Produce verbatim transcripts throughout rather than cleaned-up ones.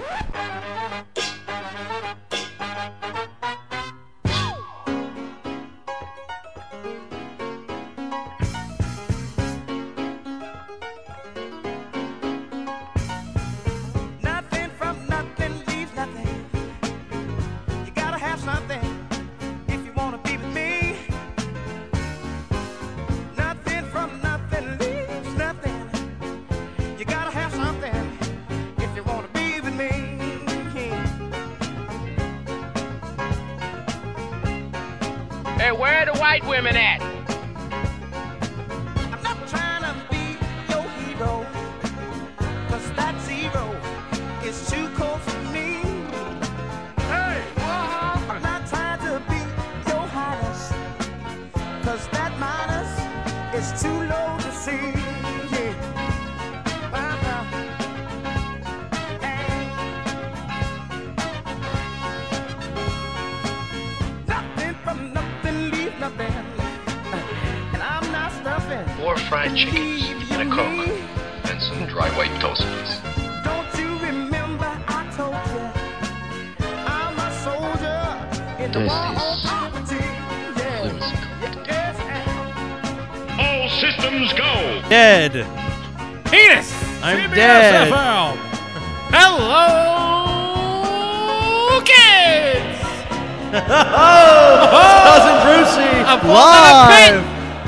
Hey, where are the white women at? I'm not trying to be your hero, cause that zero is too cold for me. Hey, uh-huh. I'm not trying to be your highness, cause that minus is too low to see. Yeah. Uh-huh. Hey. Nothing from nothing, leave nothing. And I'm not stuffing. Four fried chickens and a Coke. And some dry white toast, please. Don't you remember I told you I'm a soldier in the This war is on poverty. Yeah. Yes, and All systems go. Dead. Penis! I'm C B S dead. F M. Hello, kids! Oh, cousin Brucey I'm live.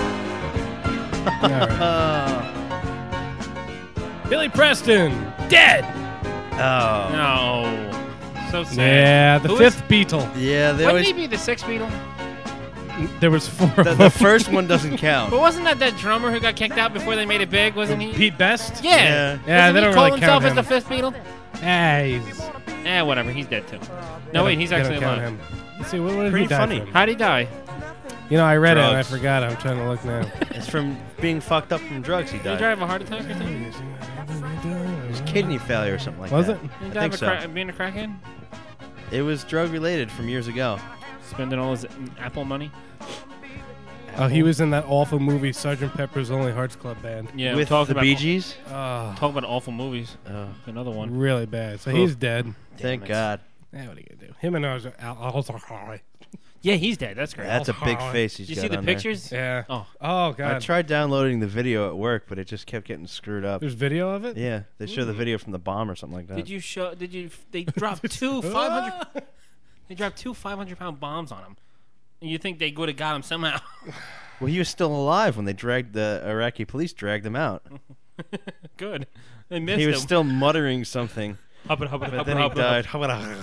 Billy Preston, dead! Oh, No. So sad. Yeah, the Who fifth is- Beatle. yeah. They Wouldn't always he be the sixth Beatle? There was four the, of the them. first one doesn't count. But wasn't that that drummer who got kicked out before they made it big? Wasn't he? Pete Best? Yeah. Yeah. Yeah, Doesn't they he don't call really himself count as him. the fifth Beatle? Yeah, he's... Eh, whatever. He's dead too. they No, don't- wait, he's they don't actually count alive. him. Let's see, what, what did Pretty he die funny. from? How'd he die? You know, I read it and I Drugs. forgot. I'm trying to look now. It's from being fucked up from drugs. He Did he died. die of a heart attack or something? It was kidney failure or something like Was that. it? Did he I die think of a so. cra- being a crackhead? It was drug related from years ago. Spending all his Apple money? Oh, he was in that awful movie, Sergeant Pepper's Lonely Hearts Club Band. Yeah, With talk the about, Bee Gees. Oh, Talk about awful movies. Oh, Another one. really bad. So Oof. he's dead. thank it. God. Yeah, what are you going to do? Him and ours are al- also high. Yeah, he's dead. That's great. That's a big Alcoholic. face he's Did you got see the on there. pictures? Yeah. Oh. Oh, I God. tried downloading the video at work, but it just kept getting screwed up. There's video of it? Yeah, they show the video from the bomb or something like that. Did you show? Did you? They dropped two five hundred. They dropped two five hundred pound bombs on him. And you think they would have got him somehow? Well, he was still alive when they dragged the Iraqi police dragged him out. Good. They missed He was him. still muttering something, Hub it, hub it, but hub then it, he hub it, hub died.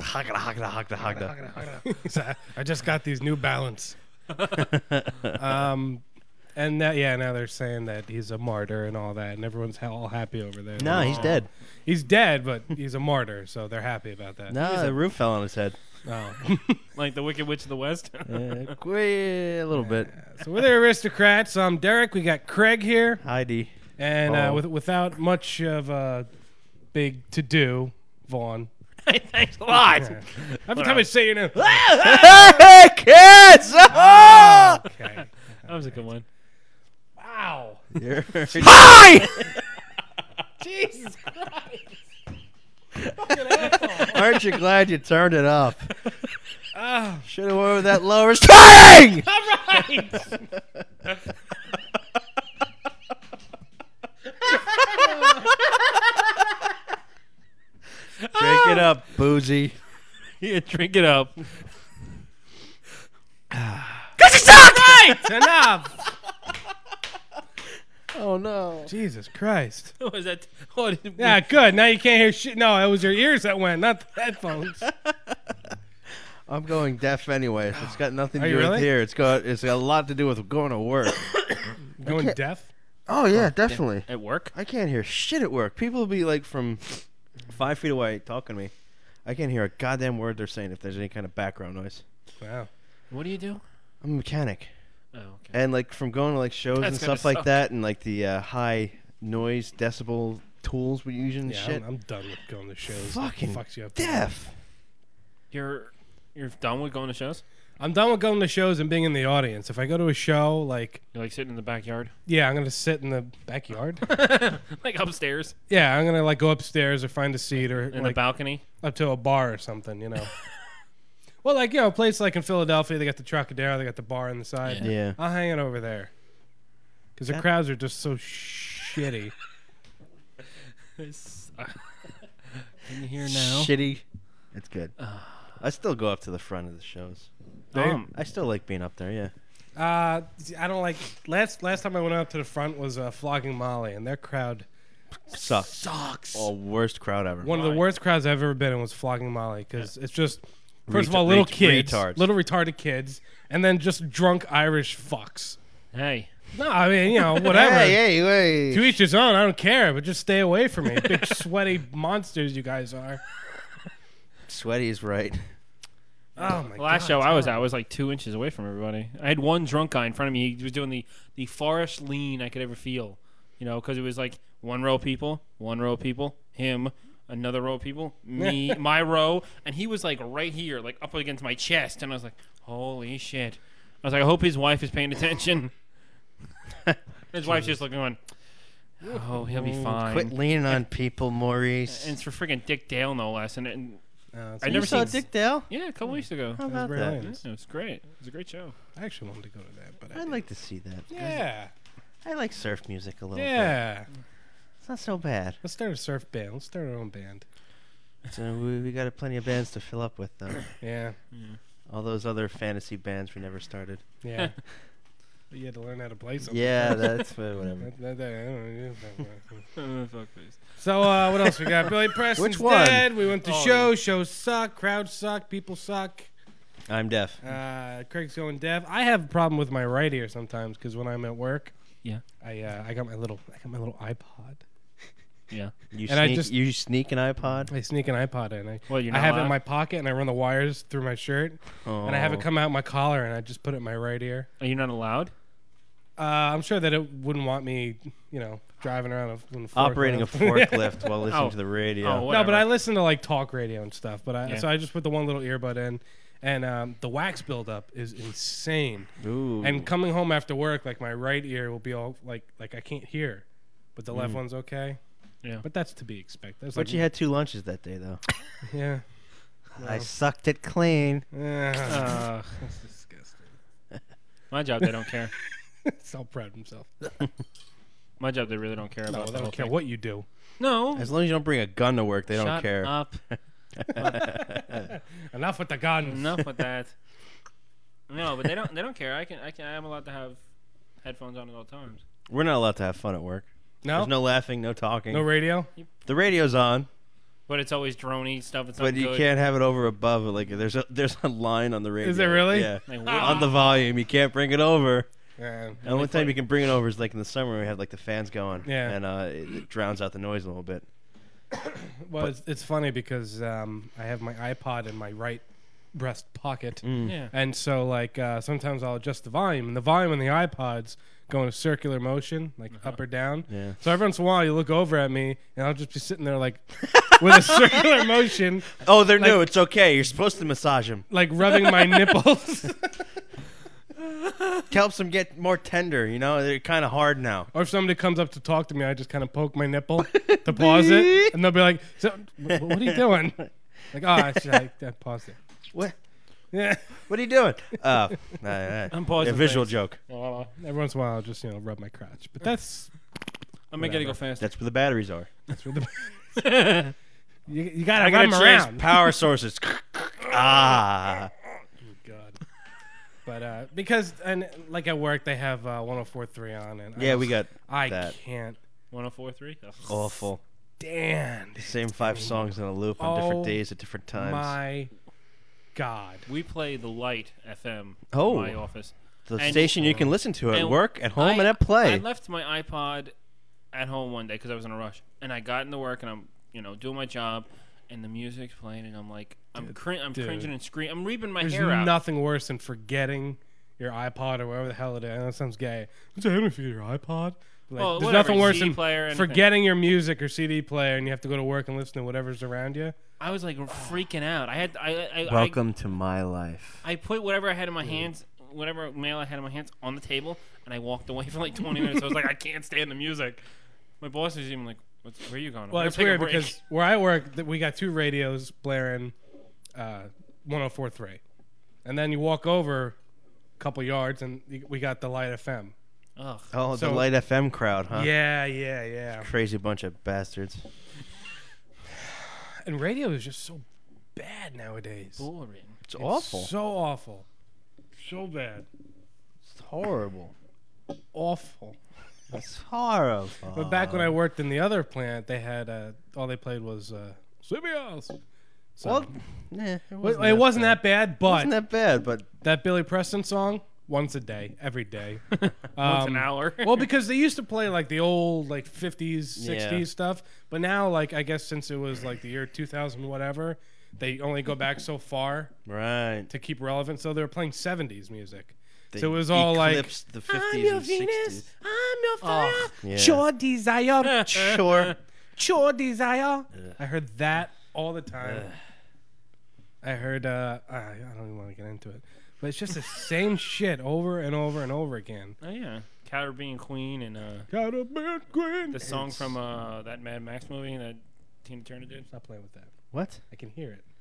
He's like, I just got these New Balance. um, and that, yeah, now they're saying that he's a martyr and all that, and everyone's ha- all happy over there. No, he's dead. He's dead, but he's a martyr, so they're happy about that. No, the roof fell on his head. Oh. Like the Wicked Witch of the West. Uh, way- a little bit. So we're the aristocrats. I'm Derek. We got Craig here, Heidi. and uh, Oh. with, without much of a big to do, Vaughn. Thanks a lot. Yeah. Every time I say your name, Hey, kids! okay. That was a good one. Wow. You're- Hi. Jesus Christ. Aren't you glad you turned it off? Oh, Should have went with that lower string. all right. Drink it up, boozy. Yeah, drink it up. Cause it's not right. Enough. Oh no. Jesus Christ. What was that? What? Yeah, good. Now you can't hear shit. No, it was your ears that went, not the headphones. I'm going deaf anyway, so it's got nothing to Are do you with really? here. It's got it's got a lot to do with going to work. Going can't- deaf? Oh yeah, definitely. At work? I can't hear shit at work. People will be like from five feet away talking to me. I can't hear a goddamn word they're saying if there's any kind of background noise. Wow. What do you do? I'm a mechanic, Oh, okay. and like from going to like shows That's and gonna stuff like suck. that, and like the uh, high noise decibel tools we use and Yeah, shit. I'm, I'm done with going to shows. Fucking It fucks you up. deaf. You're you're done with going to shows? I'm done with going to shows and being in the audience. If I go to a show, like, You like sitting in the backyard? yeah, I'm gonna sit in the backyard. Like upstairs? Yeah, I'm gonna like go upstairs or find a seat or In like the balcony? up to a bar or something, you know. Well, like, you know, a place like in Philadelphia, they got the Trocadero, they got the bar on the side. Yeah. I'll hang it over there because the That- crowds are just so shitty. Can you hear now? Shitty. It's good. I still go up to the front of the shows. Um, I still like being up there. Yeah. Uh, I don't like last last time I went out to the front was uh, Flogging Molly, and their crowd Sucks. sucks. Oh, worst crowd ever. One of the Why? worst crowds I've ever been in was Flogging Molly because it's just first of Reta- all little ret- kids, retards. little retarded kids, and then just drunk Irish fucks. hey. No, I mean, you know, whatever. Hey, hey, wait. To each his own. I don't care, but just stay away from me. Big sweaty monsters you guys are. Sweaty is right. Oh my The last god. show I was at was like two inches away from everybody. I had one drunk guy in front of me. He was doing the, the farthest lean I could ever feel. You know, because it was like one row of people, one row of people, him, another row of people, me, my row, and he was like right here, like up against my chest. And I was like, holy shit. I was like, I hope his wife is paying attention. His wife's just looking on. Oh, he'll be fine. Quit leaning on people, Maurice. And it's for freaking Dick Dale, no less. And, and Uh, I you never saw seen Dick Dale? yeah, a couple weeks ago. How about very that? nice. Yeah, it was great. It was a great show. I actually wanted to go to that, but I I'd didn't. like to see that. Yeah, I like surf music a little bit. yeah. It's not so bad. Let's start a surf band. Let's start our own band. So we, we got plenty of bands to fill up with, though. Yeah, All those other fantasy bands we never started. yeah. But you had to learn how to play something. Yeah, that's uh, whatever. That- that- that- I don't know. Fuck face. So uh, what else we got? Billy Preston's Which one? dead. We went to Oh, shows. Shows suck. Crowds suck. People suck. I'm deaf. Uh, Craig's going deaf. I have a problem with my right ear sometimes because when I'm at work, Yeah. I uh, I got my little I got my little iPod. Yeah. You And I sneak, just- you sneak an iPod. I sneak an iPod in. I, Well, you're I not have it allowed? in my pocket and I run the wires through my shirt and I have it Oh. come out my collar and I just put it in my right ear. Are you not allowed? Uh, I'm sure that it wouldn't want me, you know, driving around a, in a Operating a forklift. forklift while listening Oh. to the radio. Oh, No, whatever. but I listen to like talk radio and stuff. But I Yeah. so I just put the one little earbud in, and um, the wax buildup is insane. Ooh. And coming home after work, like my right ear will be all like like I can't hear, but the Mm. left one's okay. Yeah. But that's to be expected. That's but like, you had two lunches that day, though. yeah. I sucked it clean. Yeah. Uh, That's disgusting. my job, they don't care. So proud of himself. My job, they really don't care No, about. they the whole don't care thing. what you do. No. As long as you don't bring a gun to work, they don't Shut care. up. Enough with the guns. Enough with that. No, but they don't. They don't care. I can. I can. I am allowed to have headphones on at all times. We're not allowed to have fun at work. No? There's no laughing, no talking. No radio? the radio's on, But it's always droney stuff. It's not but you good. can't have it over above. Like there's a there's a line on the radio. Is there really? Yeah. Like, On the volume, you can't bring it over. Yeah. And the only time you can bring it over is like in the summer when we have like the fans going. Yeah. And uh, it, it drowns out the noise a little bit. Well, it's, it's funny because um, I have my iPod in my right breast pocket. Mm. Yeah. And so, like, uh, sometimes I'll adjust the volume, and the volume on the iPods go in a circular motion, like up or down. Yeah. So every once in a while, you look over at me, and I'll just be sitting there, like, with a circular motion, Oh, they're Like- new. It's okay. You're supposed to massage them. like rubbing my nipples. Helps them get more tender. You know, they're kind of hard now. Or if somebody comes up to talk to me, I just kind of poke my nipple to pause it, and they'll be like, so, wh- "What are you doing?" Like, "Oh, I, should, I, I paused it." What? Yeah. What are you doing? Oh, uh, uh, I'm pausing a visual things. joke. Every once in a while, I'll just you know rub my crotch, but that's I'm gonna get it go Whatever. fast. That's where the batteries are. that's where the you, you gotta I rub gotta 'em change around. power sources. ah. God. But uh, because and like at work they have uh, one oh four point three on, and Yeah, I, we got I that. can't one oh four point three. awful. stand Same five songs in a loop on Oh, different days at different times. my God. We play the Light F M. Oh. In my office. the and- station you can listen to at and work, at home, I- and at play. I left my iPod at home one day because I was in a rush, and I got into work and I'm, you know, doing my job, and the music's playing, and I'm like, I'm cring- I'm dude. cringing and screaming, I'm reaping my There's hair out. nothing worse than forgetting your iPod or whatever the hell it is. I know it sounds gay. What's happening for your iPod? Like, Well, there's whatever, nothing worse C D than player, anything. forgetting your music or C D player, and you have to go to work and listen to whatever's around you. I was like freaking out. I had I I, I, Welcome to my life. I put whatever I had in my hands, whatever mail I had in my hands, on the table, and I walked away for like twenty minutes. I was like, I can't stand the music. My boss was even like, What's, "Where are you going?" Well, I'm it's gonna take a weird break. because where I work, th- we got two radios blaring uh, one oh four point three, and then you walk over a couple yards, and y- we got the Light F M. Ugh. Oh, the So- Light F M crowd, huh? Yeah, yeah, yeah. Crazy bunch of bastards. And radio is just so bad nowadays. Boring. It's, It's awful. So awful. So bad. It's horrible. Awful. It's horrible. But back when I worked in the other plant, they had uh, all they played was uh, Sleepy-House. So, Well, yeah, it Well, wasn't, it that, wasn't bad. that bad, but wasn't that bad, but that Billy Preston song, once a day, every day. Once Um, an hour. well, because they used to play like the old like fifties, sixties Yeah. stuff, but now like I guess since it was like the year two thousand whatever, they only go back so far right. to keep relevant. So they were playing seventies music. They so it was all like eclipsed the fifties and sixties. I'm your fire, Yeah. sure desire, Sure. sure desire. I heard that all the time. I heard. uh I I don't even want to get into it, but it's just the same shit over and over and over again. Oh yeah, Caribbean Queen and uh, Got a bad queen. the song from uh, that Mad Max movie that Tina Turner did. Stop playing with that. What? I can hear it.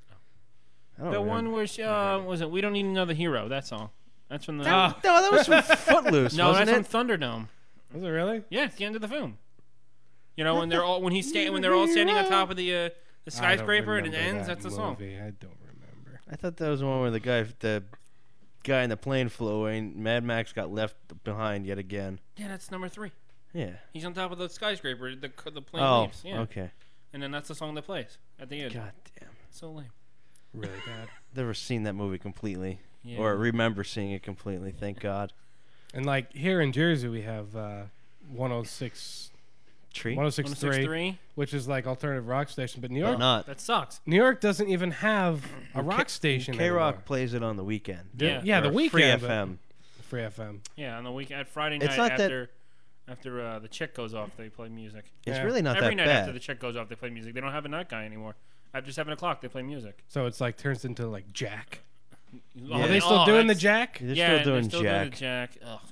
I don't The remember. one where she, uh, was it? We don't need another hero. That song. That's from the. Ah. No, that was from Footloose, no, wasn't that's it? from Thunderdome. Was it really? Yeah, it's the end of the film. You know when they're all when he's sta- when they're all standing on top of the uh, the skyscraper and it ends. That's the song. movie. I don't remember. I thought that was the one where the guy, the guy in the plane flew away, and Mad Max got left behind yet again. Yeah, that's number three. Yeah. He's on top of the skyscraper. The the plane Oh, leaves. Yeah, okay. and then that's the song that plays at the end. God damn. So lame. Really bad. Never seen that movie completely, Yeah. or remember seeing it completely. Thank God. And like here in Jersey, we have uh, one oh six, Tree. one oh six point three, three. which is like alternative rock station. But New York, Not. That sucks. New York doesn't even have a rock K- station. K Rock anymore. plays it on the weekend. Yeah. yeah, the Or weekend. Free but- F M. Free F M. Yeah, on the week at Friday It's night not that- after after uh, the chick goes off, they play music. It's Yeah. really not Every that night bad. after the chick goes off, they play music. They don't have a night guy anymore. After seven o'clock, they play music. So it's like turns into like Jack. Oh, Are they still doing the that's- Jack? They're Yeah, still doing they're still Jack. doing the Jack. Ugh.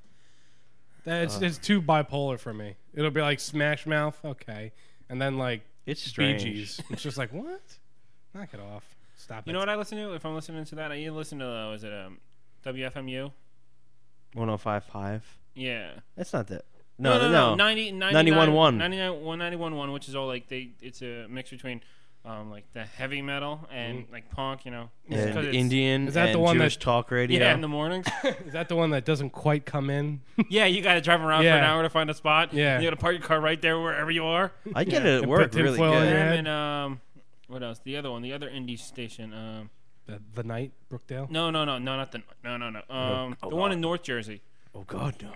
That's it's too bipolar for me. It'll be like Smash Mouth, okay, and then like It's Bee strange. Gees. It's just like what? Knock it off. Stop You it. know what I listen to? If I'm listening to that, I either listen to uh, was it um, W F M U? one oh five point five. Yeah. That's not that. No, No, no, no. no. ninety, ninety-one point one. ninety-nine, one ninety-one point one, which is all like they. It's a mix between, um, like the heavy metal and like punk. You know, Just And 'cause it's- Indian Is that the and one Jewish that- talk radio. Yeah, in the mornings. Is that the one that doesn't quite come in? Yeah, you got to drive around for an Yeah. hour to find a spot. Yeah. You got to park your car right there wherever you are. I get Yeah. it at And work put really tinfoil in good. your Them head. and um, what else? The other one, the other indie station. Um, the, the night, Brookdale. no, no, no, no, not the no, no, no. Um, oh, the one oh. in North Jersey. Oh God, no.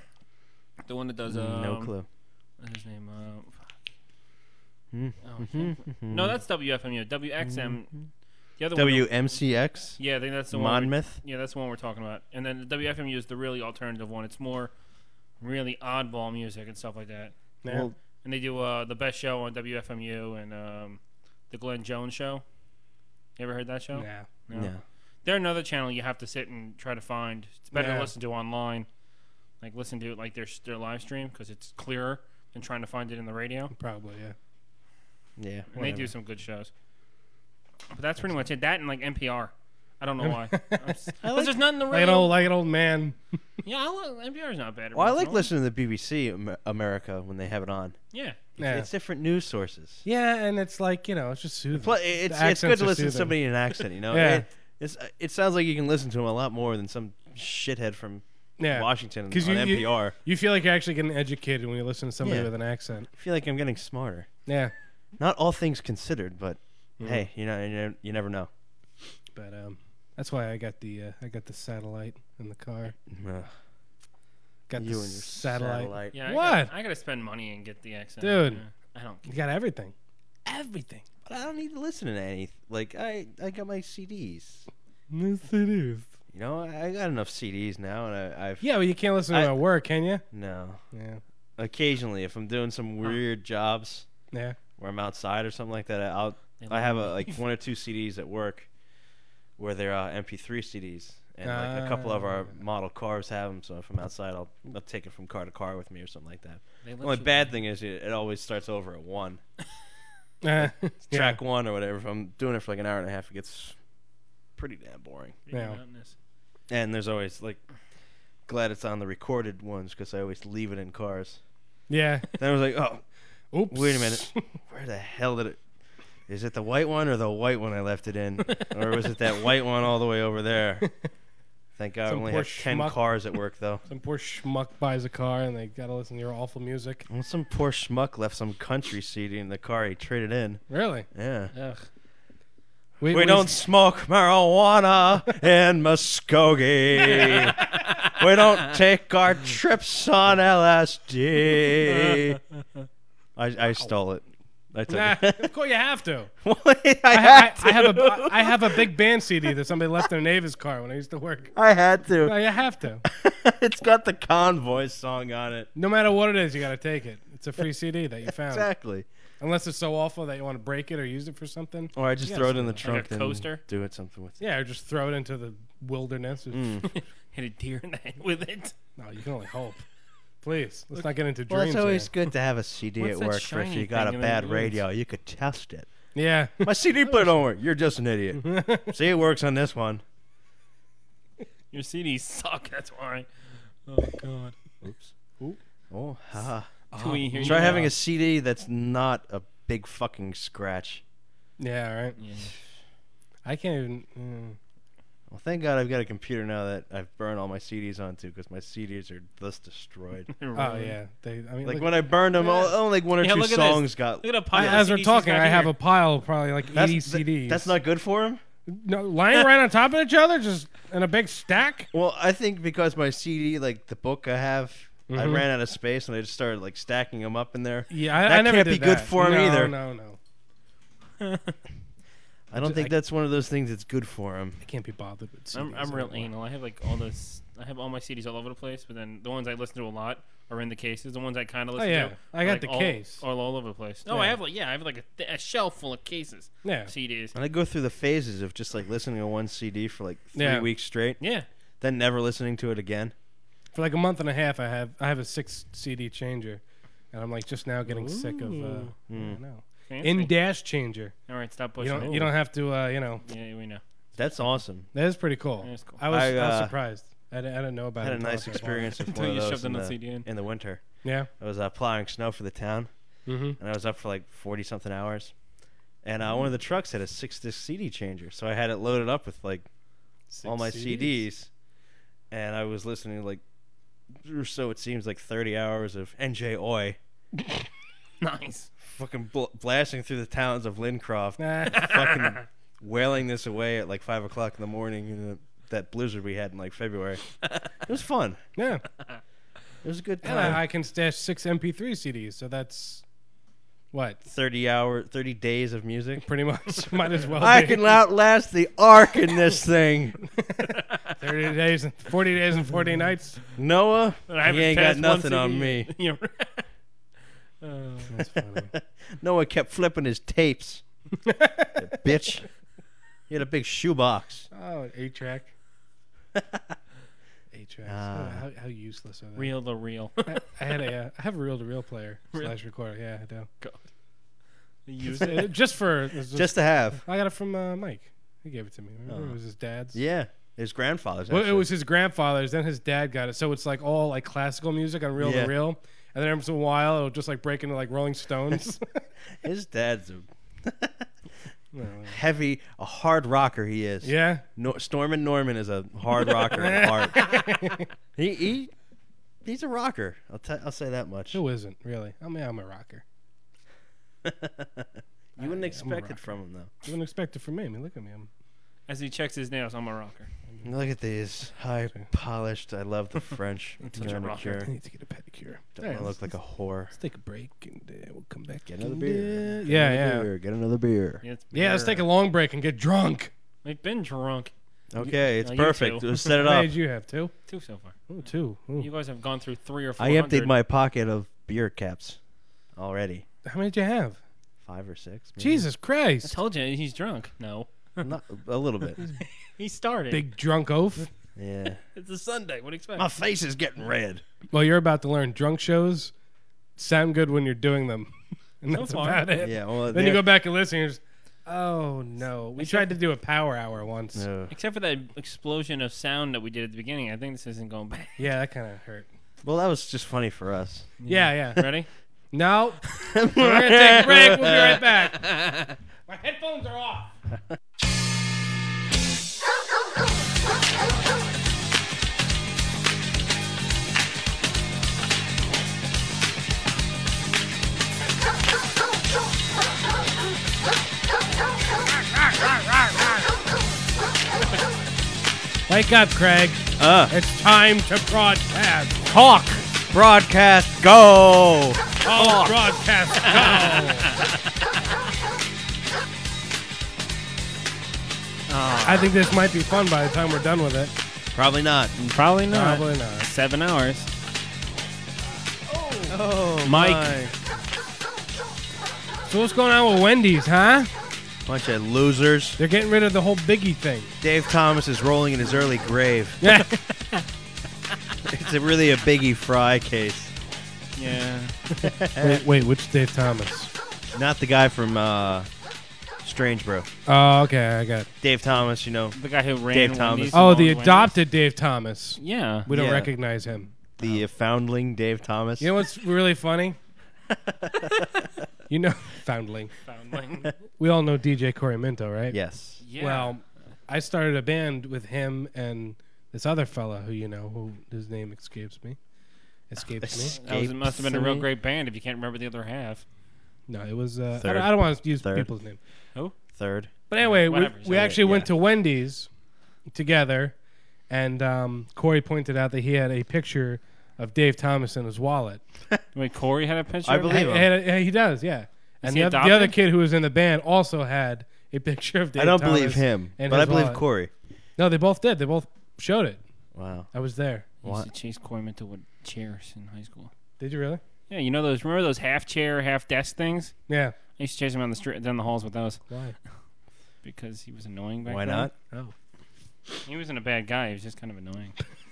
The one that does. Um, no clue. What's his name? Uh, fuck. Hmm. Oh, I can't- no, that's W F M U. W X M. The other W one. M C X. Yeah, I think that's the one. we- Monmouth. Yeah, that's the one we're talking about. And then the W F M U is the really alternative one. It's more really oddball music and stuff like that. Yeah. Well, And they do uh, the best show on W F M U and um, the Glenn Jones show. You ever heard that show? Nah. No. no. They're another channel you have to sit and try to find. It's better Yeah. to listen to online. Like listen to it like their their live stream because it's clearer than trying to find it in the radio. Probably, yeah. Yeah. And they Whatever. do some good shows. But that's pretty much it. That and like N P R. I don't know why. Because there's nothing to Like an radio. old, like an old man. Yeah, I love, N P R is not bad. every Well, I once in like a while. listening to the B B C Amer- America when they have it on. Yeah. Yeah. It's different news sources. Yeah, and it's like, you know, it's just soothing. Plus, The it's it's accents good to are listen to soothing. somebody in an accent. You know. Yeah. It, it's, it sounds like you can listen to them a lot more than some shithead from Yeah. Washington on 'Cause you- N P R. You feel like you're actually getting educated when you listen to somebody Yeah. with an accent. I feel like I'm getting smarter. Yeah. Not all things considered, but Mhm. hey, you know, you never, you never know. But um, that's why I got the uh, I got the satellite in the car. Ugh. Got You the and your satellite. satellite. Yeah. I What? Gotta, I got to spend money and get the accent. Dude. Yeah. I don't. You got everything. Everything. But I don't need to listen to any. Like I, I got my C Ds. Yes, it is. You know, I I got enough C Ds now, and I, I've Yeah, but you can't listen to I- it at work, can you? no. Yeah. occasionally, if I'm doing some weird jobs Yeah. where I'm outside or something like that, I'll They I have a, love like one or two C Ds at work where they're uh, M P three C Ds, and like a couple of our Ah. model cars have them. So if I'm outside, I'll I'll take it from car to car with me or something like that. They let The only you- bad thing is it, it always starts over at one, Uh, track one or whatever. If I'm doing it for like an hour and a half, it gets pretty damn boring. pretty Yeah. monotonous. And there's always like, glad it's on the recorded ones because I always leave it in cars. Yeah. Then I was like, oh, Oops. wait a minute, where the hell did it? Is it the white one or the white one I left it in, or was it that white one all the way over there? Thank God I Some only poor have ten schmuck. cars at work though. Some poor schmuck buys a car and they gotta listen to your awful music. Well, some poor schmuck left some country C D in the car he traded in. Really? Yeah. Ugh. We, We don't smoke marijuana in Muskogee. We don't take our trips on L S D. I, I stole it. I took Nah, it. of course you have to. I, I, had I, I have to. a I have a big band C D that somebody left in a Avis car when I used to work. I had No, to. you have to. It's got the Convoy song on it. No matter what it is, you gotta take it. It's a free C D that you found. Exactly. Unless it's so awful that you want to break it or use it for something. Or I just You throw it gotta in the steal Like trunk a and coaster? do it something with it. Yeah, or just throw it into the wilderness. Hit a deer in the head with it. No, you can only hope. Please, let's not get into Well, dreams. it's always here. good to have a C D What's at that work for if shiny you got a thing in the bad woods? radio. You could test it. Yeah. My C D player don't work. You're just an idiot. See, it works on this one. Your C Ds suck. That's why. Oh God. Oops. Oh, haha. Tweet, here you Try go. having a C D that's not a big fucking scratch. Yeah. Right. Yeah. I can't even. Mm. Well, thank God I've got a computer now that I've burned all my C Ds onto because my C Ds are thus destroyed. Oh Really? yeah. They. I mean, Like look, when I burned them, Yeah. only like one or Yeah, two look at songs this. got. Look at a I, pile. as of we're C Ds talking, back I have here. a pile of probably like That's, eighty th- C Ds. that's not good for them. no, lying right on top of each other, just in a big stack. Well, I think because my C D, like the book I have, I Mhm. ran out of space and I just started like stacking them up in there. Yeah, I, That I never can't did be good that. for 'em no, either. No, no, I don't I- think that's one of those things that's good for them. I can't be bothered with C Ds. I'm, I'm real anymore. anal. I have like all this. I have all my C Ds all over the place, but then the ones I listen to a lot are in the cases. The ones I kind of Oh listen yeah, to, I are, got like, the all, case. all, all over the place. No, I Yeah. have like yeah, I have like a, th- a shelf full of cases. Yeah. C Ds. And I go through the phases of just like listening to one C D for like three Yeah. weeks straight, Yeah. then never listening to it again. For like a month and a half, I have I have a six C D changer, and I'm like just now getting sick of. Uh, Ooh. I don't know. Fancy. In dash changer. All right, stop You pushing. don't you don't have to. Uh, you know Yeah, we know. That's awesome. that is pretty cool. That is cool. I was I, I, was uh, surprised. I, di- I didn't know about I had it. a until nice after I bought it. experience with Until one of you those shoved in another the, C D in. in the winter. Yeah. I was uh, plowing snow for the town, Mm-hmm. and I was up for like forty something hours. And uh, one of the trucks had a six disc C D changer, so I had it loaded up with like all my C Ds, and I was listening to like, or so it seems like thirty hours of N J Oi, Nice. fucking bl- blasting through the towns of Lincroft, Nah. fucking wailing this away at like five o'clock in the morning in the, that blizzard we had in like February. It was fun. yeah. It was a good And time. I, I can stash six M P three C Ds, so that's what thirty hour, thirty days of music. pretty much might as well. I be. can outlast the arc in this thing. thirty days, and forty days, and forty nights. Noah, I he haven't ain't got passed one nothing C D on me. yet. You're- Uh, That's funny. Noah kept flipping his tapes. That bitch. He had a big shoebox. Oh, an eight track. Eight tracks. Ah. how, how useless are they? real to real. I, I had a uh, I have a reel to reel player slash recorder. Yeah, I do. God. Use Uh, it. just for it's just- Just to have. I got it from uh, Mike. He gave it to me. Remember? Oh. It was his dad's. Yeah. His grandfather's. Well, it actually. was his grandfather's. Then his dad got it. So it's like all like classical music on reel Yeah. to reel. And then every once in a while, it'll just like break into like Rolling Stones. His dad's a No, heavy, a hard rocker. He is. yeah. No, Stormin Norman is a hard rocker at heart. He he, he's a rocker. I'll t- I'll say that much. Who isn't really? I mean, I'm a rocker. You wouldn't I- expect I'm a it from him though. You wouldn't expect it from me. I mean, look at me. I'm As he checks his nails, I'm a rocker. Look at these, high polished. I love the French Such a rocker. manicure. I need to get a pedicure. Don't wanna look like a whore. Let's take a break and uh, we'll come back. Get another and, beer. uh, Get yeah, another yeah. beer. Get another beer. Yeah, it's Yeah, let's beer. take a long break and get drunk. We've been drunk. Okay, it's you perfect. too. Let's set it How up. many did you have? Two? Two so far. Oh, two. Ooh. You guys have gone through three or four. I emptied my pocket of beer caps already. How many did you have? Five or six. Maybe. Jesus I Christ. told you he's drunk. No, Not, a little bit. he started. Big drunk oaf. Yeah. It's a Sunday. What do you expect? My face is getting red. Well, you're about to learn drunk shows sound good when you're doing them. And So that's far. about it. Yeah. Well, Then you they're- go back and listen and you're just, oh no. We tried to do a power hour once. No. Except for that explosion of sound that we did at the beginning, I think this isn't going back. Yeah, that kind of hurt. Well, that was just funny for us. Yeah, yeah. Ready? No. We're going to take a break. We'll be right back. My headphones are off. Wake up, Craig. Uh, It's time to broadcast. talk, broadcast, go. Oh, broadcast, go. I think this might be fun by the time we're done with it. Probably not. Probably not. Probably not. Seven hours. Oh, Mike. my. So what's going on with Wendy's, huh? Bunch of losers. They're getting rid of the whole Biggie thing. Dave Thomas is rolling in his early grave. Yeah. It's a really a Biggie Fry case. Yeah. wait, wait, which Dave Thomas? Not the guy from uh, Strange Bro. Oh, okay, I got it. Dave Thomas, you know, The guy who ran Dave Wendy's Thomas. and Oh, owned the Wendy's. adopted Dave Thomas. Yeah. We don't Yeah. recognize him. the foundling Dave Thomas. You know what's really funny? You know, foundling. Foundling. We all know D J Corey Minto, right? Yes. Yeah. Well, I started a band with him and this other fella who you know, who his name escapes me. Escapes me. that was, it must have been a real Escapes great band if you can't remember the other half. No, it was. Uh, I Third. don't, I don't want to use Third. people's name. Third. But anyway, we, Whatever, we so- actually went yeah. to Wendy's together, and um, Corey pointed out that he had a picture of Dave Thomas in his wallet. Wait, Corey had a picture? I of it? believe He, him. had a- he does, yeah. And he the, oth- the adopted? other kid who was in the band also had a picture of Dave I don't Thomas believe him, in but I his believe wallet. Corey. No, they both did. They both showed it. Wow. I was there. I used What? to chase Corey Minto with chairs in high school. Did you really? Yeah, you know those, remember those half chair, half desk things? Yeah. I used to chase him down the street, down the halls with those Why? because he was annoying back Why then. not? Oh. He wasn't a bad guy. He was just kind of annoying.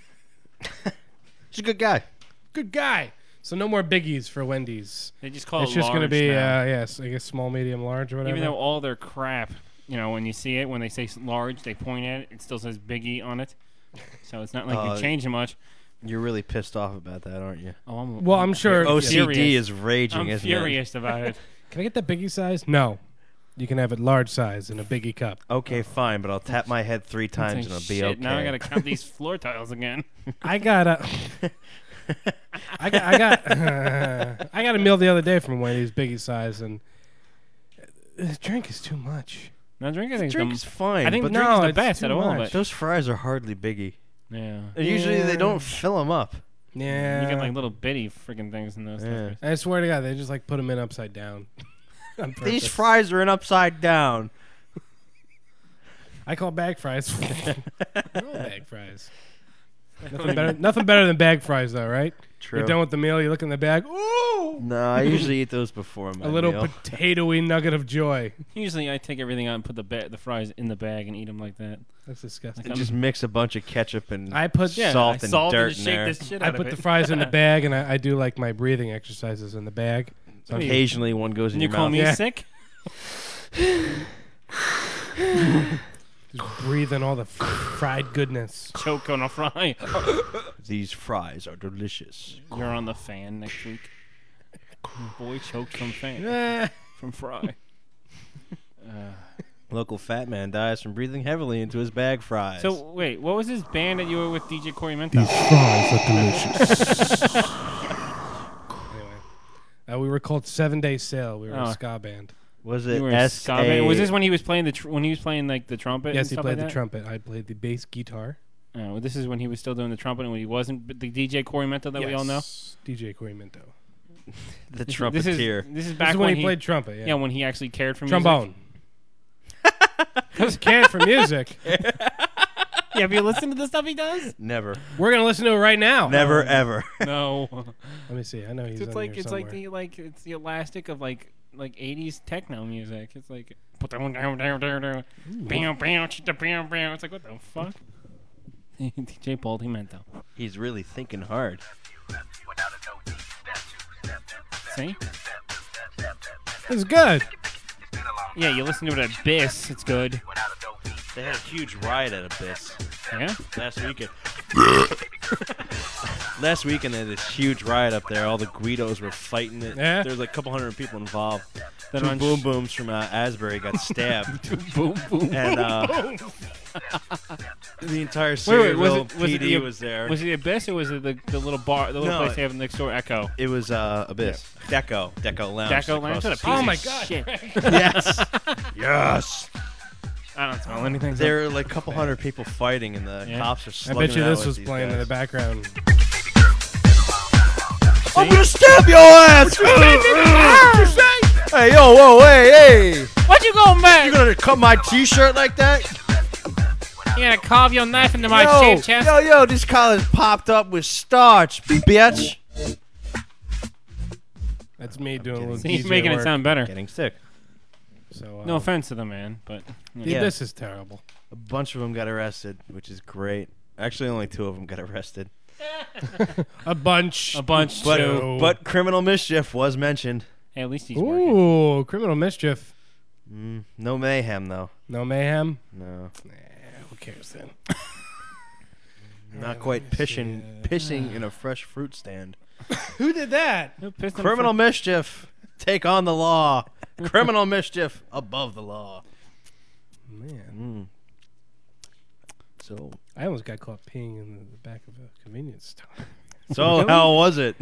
He's a good guy. Good guy. So no more biggies for Wendy's. They just call it's it just going to large be, now. uh, yes, I guess small, medium, large, or whatever. Even though all their crap, you know, when you see it, when they say s- large, they point at it, it still says Biggie on it. So it's not like Uh, you changed much. You're really pissed off about that, aren't you? Oh, I'm, well, I'm sure. O C D furious. is raging, I'm isn't furious about it. Can I get that biggie size? No. You can have it large size in a biggie cup. it? Okay, fine, but I'll tap my head three times It's and like, it'll be shit, okay. Now I got to count these floor tiles again. I got a. I got. I got. I got a meal the other day from Wendy's biggie size, and the drink is too much. Now drinking is Drink the, is fine, I think but drink no, is the it's best too out of all of much. it. those fries are hardly biggie. Yeah. And usually Yeah. they don't fill them up. Yeah. You get like little bitty freaking things in those. Yeah. suckers. I swear to God, they just like put them in upside down. On These purpose. fries are in upside down. I call bag fries. They're all bag fries. Nothing better, nothing better than bag fries, though, right? True. You're done with the meal, you look in the bag. Ooh! No, I usually eat those before my A little meal. potatoey nugget of joy. Usually I take everything out and put the ba- the fries in the bag and eat them like that. That's disgusting. Like Just mix a bunch of ketchup and I put Yeah, salt I and salted dirt to in shake there. this shit I out put of the it. fries in the bag, and I, I do like my breathing exercises in the bag. So I'm- Occasionally one goes in And you your call mouth. me Yeah. sick? just breathing all the f- fried goodness. Choke on a fry. These fries are delicious. You're on the fan next week. Boy choked from fan. Eh. From fry. Uh, Local fat man dies from breathing heavily into his bag fries. so wait, what was this band that you were with D J Corey Minto? fries are delicious. anyway, uh, we were called Seven Day Sail. We were Oh. a ska band. was You it were a S ska band? A? Was this when he was playing the tr- when he was playing like the trumpet? Yes, and he stuff played like the that? trumpet. I played the bass guitar. Oh, well, this is when he was still doing the trumpet and when he wasn't. But the D J Corey Minto that we all know. Yes, D J Corey Minto. the This- trumpeteer? This is, this is back This is when, he played trumpet. Yeah, Yeah, when he actually cared for trombone. music. He cared for music. Yeah, have you listened to the stuff he does? Never. We're gonna listen to it right now. Never ever. No. Let me see. I know he's It's on like here it's like somewhere. the like it's the elastic of like like eighties techno music. It's like put down down down down down. Bam bam chita, bam bam. It's like what the fuck? D J Paul Dimento. He's really thinking hard. See? It's good. Yeah, you listen to it at Biss. It's good. They had a huge riot at Abyss Yeah. last weekend. Last weekend they had this huge riot up there. All the Guidos were fighting it. Yeah? There was like a couple hundred people involved. That Two on boom sh- booms from uh, Asbury got stabbed, boom boom. and uh, the entire Wait, wait, was Cedarville it was P it D the, was there. Was it the Abyss or was it the, the little bar, the little No, place they have next door, Echo? It was uh, Abyss. Deco. Deco Lounge. Deco across Lounge? the What a street. piece Oh of my God, shit. Yes. Yes. I don't smell anything. There were like a couple hundred people fighting, and the Yeah. cops are I slugging bet you it out this with was these playing in guys. the background. I'm gonna stab your ass! Hey, yo, whoa, hey, hey! What you going back? You gonna cut my t-shirt like that? You gonna carve your knife into my yo, shaved chest? yo, yo, this collar's popped up with starch, bitch. That's me doing a little See, he's D J making work. it sound better. Getting sick. So, uh, No offense to the man, but dude, Yeah. this is terrible. A bunch of them got arrested, which is great. Actually, only two of them got arrested. A bunch. a bunch But, too. but criminal mischief was mentioned. Hey, at least he's working. Ooh, criminal mischief. Mm, no mayhem, though. No mayhem. No. Who cares then? Not quite pissing, pissing in a fresh fruit stand. Who did that? Who pissed him Criminal for- mischief, take on the law. Criminal mischief, above the law. Man, Mm. So, I almost got caught peeing in the back of a convenience store. so how was it?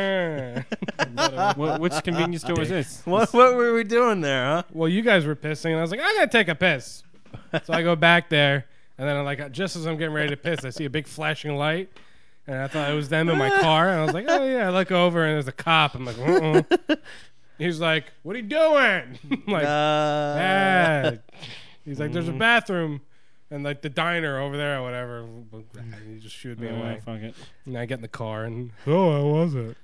What, which convenience store was this? what, what were we doing there, huh? Well, you guys were pissing, and I was like, I'm gonna take a piss. So I go back there, and then I'm like, just as I'm getting ready to piss, I see a big flashing light, and I thought it was them in my car, and I was like, oh yeah. I look over, and there's a cop. I'm like, uh-uh. He's like, what are you doing? I'm like, Uh, yeah. He's like, there's a bathroom, and like the diner over there or whatever. And he just shooed me Uh, away. fuck it. And I get in the car, and oh, how was it?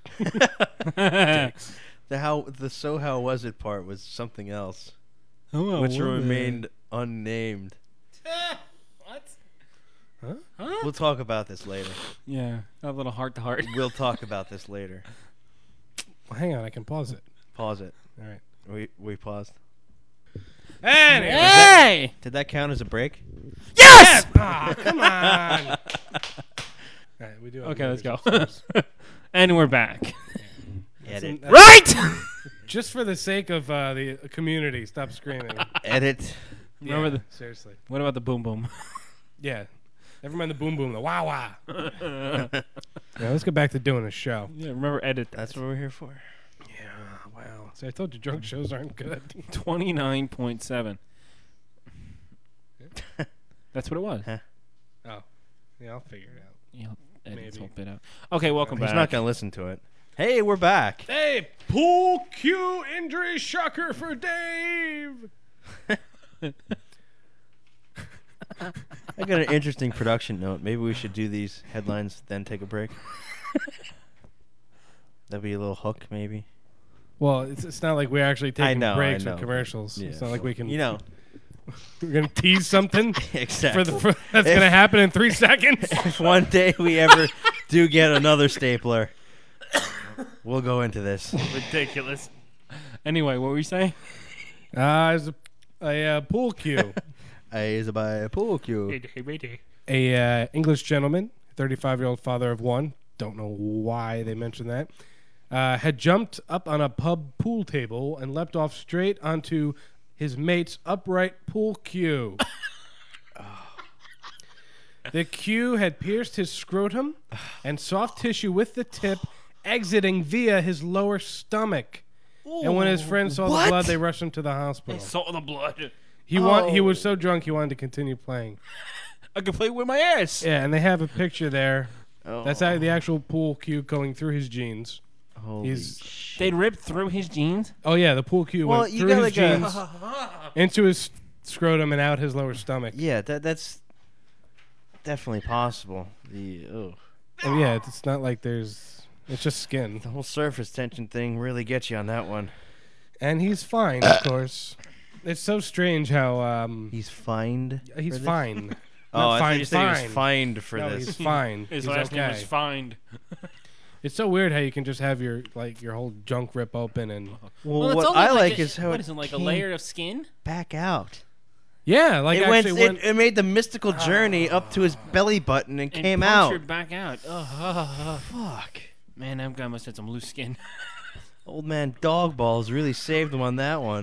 the how the so how was it part was something else, Oh, which what? remained unnamed. What? Huh? Huh? We'll talk about this later. Yeah, a little heart to heart. We'll talk about this later. Well, hang on, I can pause it. Pause it. All right. We we paused. Anyway. Hey! Did that count as a break? Yes! Ah, come on. All right, we do. have Okay, let's go. movies upstairs. And we're back. Edit. That's- Right! Just for the sake of uh, the community, stop screaming. Edit. Remember Yeah, the- seriously. What about the boom boom? Yeah. Never mind the boom boom, the wow wow. Yeah, let's get back to doing a show. Yeah, remember edit. That's what we're here for. Yeah, wow. See, I told you drunk shows aren't good. twenty-nine point seven. That's what it was. Oh, yeah, I'll figure it out. You'll edit this Maybe. whole bit out. Okay, welcome He's back. not gonna listen to it. Hey, we're back. Hey, pool cue injury shocker for Dave. I got an interesting production note. Maybe we should do these headlines, then take a break. That'd be a little hook, maybe. Well, it's, it's not like we're actually taking know, I breaks or know. commercials. Yeah. It's not like we can. You know, we're gonna tease something exactly. for the for, that's If- gonna happen in three seconds. If one day we ever do get another stapler, we'll go into this. Ridiculous. Anyway, what were you saying? Uh, it's a, a uh, pool cue. I is by a pool cue. A uh, English gentleman, thirty-five-year-old father of one. Don't know why they mentioned that. Uh, had jumped up on a pub pool table and leapt off straight onto his mate's upright pool cue. The cue had pierced his scrotum and soft tissue with the tip, exiting via his lower stomach. And when his friends saw What? the blood, they rushed him to the hospital. Saw the blood. He want, he Oh. was so drunk he wanted to continue playing. I can play with my ass. Yeah, and they have a picture there. Oh. That's how the actual pool cue going through his jeans. Holy he's- shit. They ripped through his jeans. Oh yeah, the pool cue Well, went you through got his like a- jeans, into his scrotum and out his lower stomach. Yeah, that that's definitely possible. The oh, And yeah, it's not like there's. It's just skin. the whole surface tension thing really gets you on that one. And he's fine, of course. It's so strange how um He's fined. he's for this? fine. Oh, Not I thought fine, you said he was fine. fined for No, this. he's fine. His he's last okay. name was Find. It's so weird how you can just have your like your whole junk rip open and Well, Well, it's what only I like like a- is how what it is it, like a came layer of skin? back out. yeah, like it went, actually went. it, it made the mystical journey up to his belly button and, And came out. punctured back out. Oh, Fuck. man, that guy must have some loose skin. Old man Dog Balls really saved him on that one.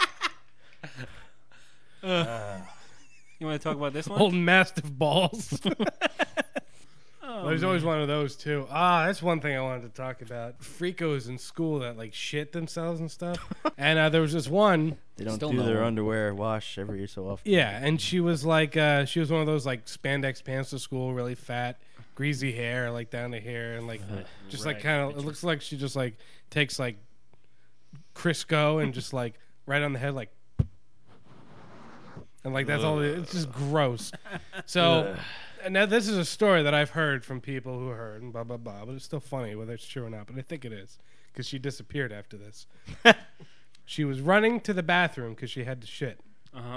You want to talk about this one? Old mastiff balls. Oh, There's man. always one of those too. Ah, that's one thing I wanted to talk about. Freakos in school that like shit themselves and stuff. And uh, there was this one. They don't Still do no their one. underwear wash every so often. Yeah, and she was like, uh, she was one of those like spandex pants to school, really fat, greasy hair, like down to here, and like just like Right, kind of. It picture. looks like she just like takes like Crisco and just like right on the head, like, and like that's all. It, it's just gross. So. And now this is a story that I've heard from people who heard and blah blah blah, but it's still funny whether it's true or not. But I think it is because she disappeared after this. She was running to the bathroom because she had to shit. Uh-huh.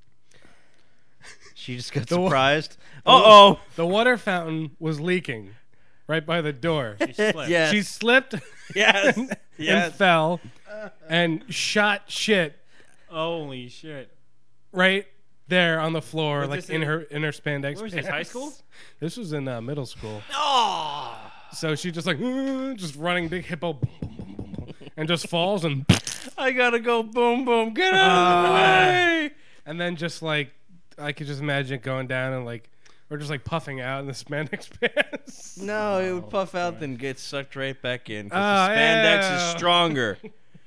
She just got The wa- surprised. Uh oh. The water fountain was leaking right by the door. She slipped. Yes. She slipped yes. and yes. fell and shot shit Holy shit. right there on the floor, Was like this in in- her in her spandex. Where was this, high pants. school? This was in uh, middle school. Oh! So she just like just running big hippo, boom, boom, boom, boom, boom, and just falls and I gotta go. Boom, boom. Get out of the way. and then just like I could just imagine it going down and like or just like puffing out in the spandex pants. No, it would puff out, then get sucked right back in. 'Cause Oh, the spandex yeah. is stronger.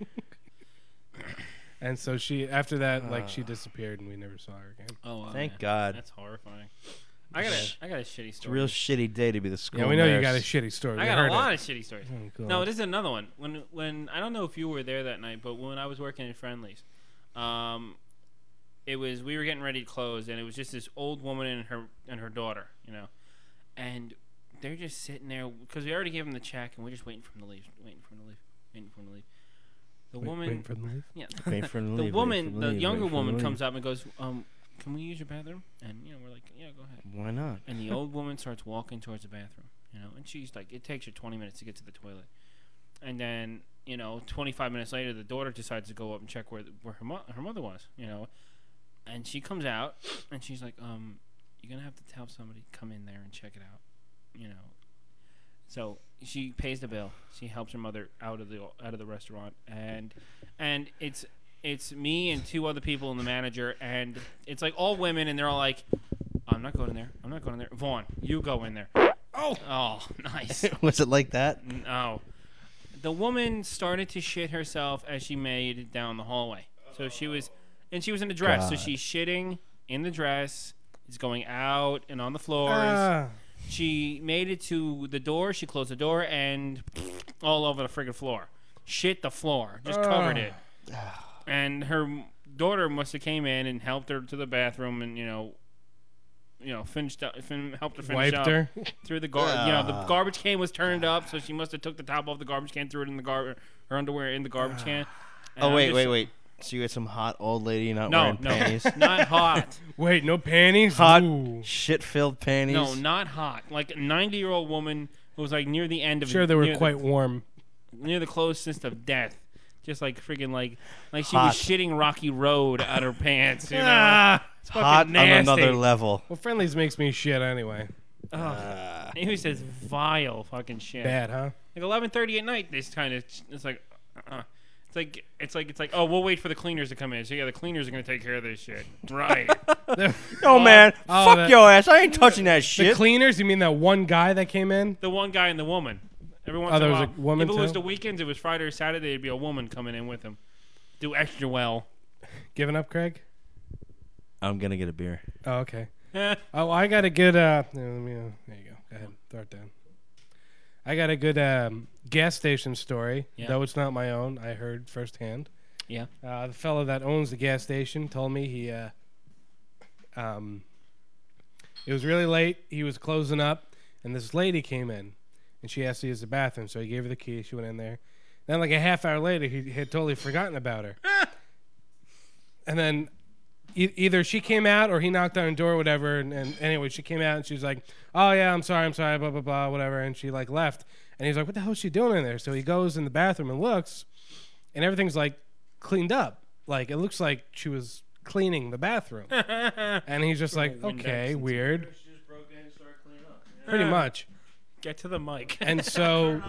And so she after that like she disappeared and we never saw her again. Oh, wow, Thank man. God. That's horrifying. I got a, I got a shitty It's a story. real shitty day to be the school Yeah, we know you nurse. got a shitty story. I We got heard a lot it. of shitty stories. Oh, God. No, this is another one. When when I don't know if you were there that night, but when I was working in Friendlies, um, it was we were getting ready to close, and it was just this old woman and her and her daughter, you know, and they're just sitting there because we already gave them the check, and we're just waiting for them to leave, waiting for them to leave, waiting for them to leave. The Wait- woman, waiting for them to leave? yeah, Wait for him to the leave, wait for woman, him to the leave, younger wait for him to woman leave. comes up and goes, um, "Can we use your bathroom?" And you know, we're like, "Yeah, go ahead." Why not? And the old woman starts walking towards the bathroom, you know, and she's like, it takes her twenty minutes to get to the toilet. And then, you know, twenty-five minutes later, the daughter decides to go up and check where where her, mo- her mother was, you know. And she comes out, and she's like, um, you're going to have to tell somebody to come in there and check it out, you know. So she pays the bill. She helps her mother out of the out of the restaurant, and and it's it's me and two other people and the manager, and it's like all women, and they're all like, I'm not going in there. I'm not going in there. Vaughn, you go in there. Oh, oh, nice. Was it like that? No. The woman started to shit herself as she made down the hallway. So she was, and she was in a dress. So God. she's shitting in the dress. It's going out and on the floors. Ah. She made it to the door. She closed the door and all over the friggin' floor. Shit the floor. Just covered it. And her m- daughter must have came in and helped her to the bathroom and, you know, you know, finished up, fin- helped her finish Wiped up. her. Through the gar, you know, the Ah. garbage can was turned up, so she must have took the top off the garbage can, threw it in the gar, her underwear in the garbage can. And Oh I'm wait, just- wait, wait. So you had some hot old lady not No, wearing no, panties? not hot. Wait, no panties? Hot, Ooh. shit-filled panties. No, not hot. Like a ninety-year-old woman who was like near the end of. Sure, they were near quite the, warm. near the closest of death. Just like freaking like like she Hot. was shitting Rocky Road out her pants. You know? Ah. It's fucking hot on nasty. another level. Well, friendlies makes me shit anyway. Ugh. It was just vile fucking shit. Bad, huh? Like eleven thirty at night, this kind of it's like, uh, it's like it's like it's like oh we'll wait for the cleaners to come in. So yeah, the cleaners are gonna take care of this shit, right? Oh man, oh, fuck that- your ass! I ain't touching that The shit. cleaners? You mean that one guy that came in? The one guy and the woman. Every once Oh, in there a was while. a woman if it was too? the weekends, it was Friday or Saturday. It'd be a woman coming in with him, do extra well. Giving up, Craig? I'm gonna get a beer. Oh, okay. Oh, I got a good. Uh, yeah, let me, uh, there you go. Go ahead, throw it down. I got a good um, gas station story, Yeah. though it's not my own. I heard firsthand. Yeah. Uh, the fellow that owns the gas station told me he, uh, um, It was really late. He was closing up, and this lady came in, and she asked to use the bathroom. So he gave her the key. She went in there. Then, like a half hour later, he had totally forgotten about her. And then e- either she came out or he knocked on her door or whatever. And, and anyway, she came out and she was like, oh, yeah, I'm sorry, I'm sorry, blah, blah, blah, whatever. And she, like, left. And he's like, what the hell is she doing in there? So he goes in the bathroom and looks, and everything's, like, cleaned up. Like, it looks like she was cleaning the bathroom. And he's just like, okay, weird. She just broke in and started cleaning up. Pretty much. Get to the mic. And so...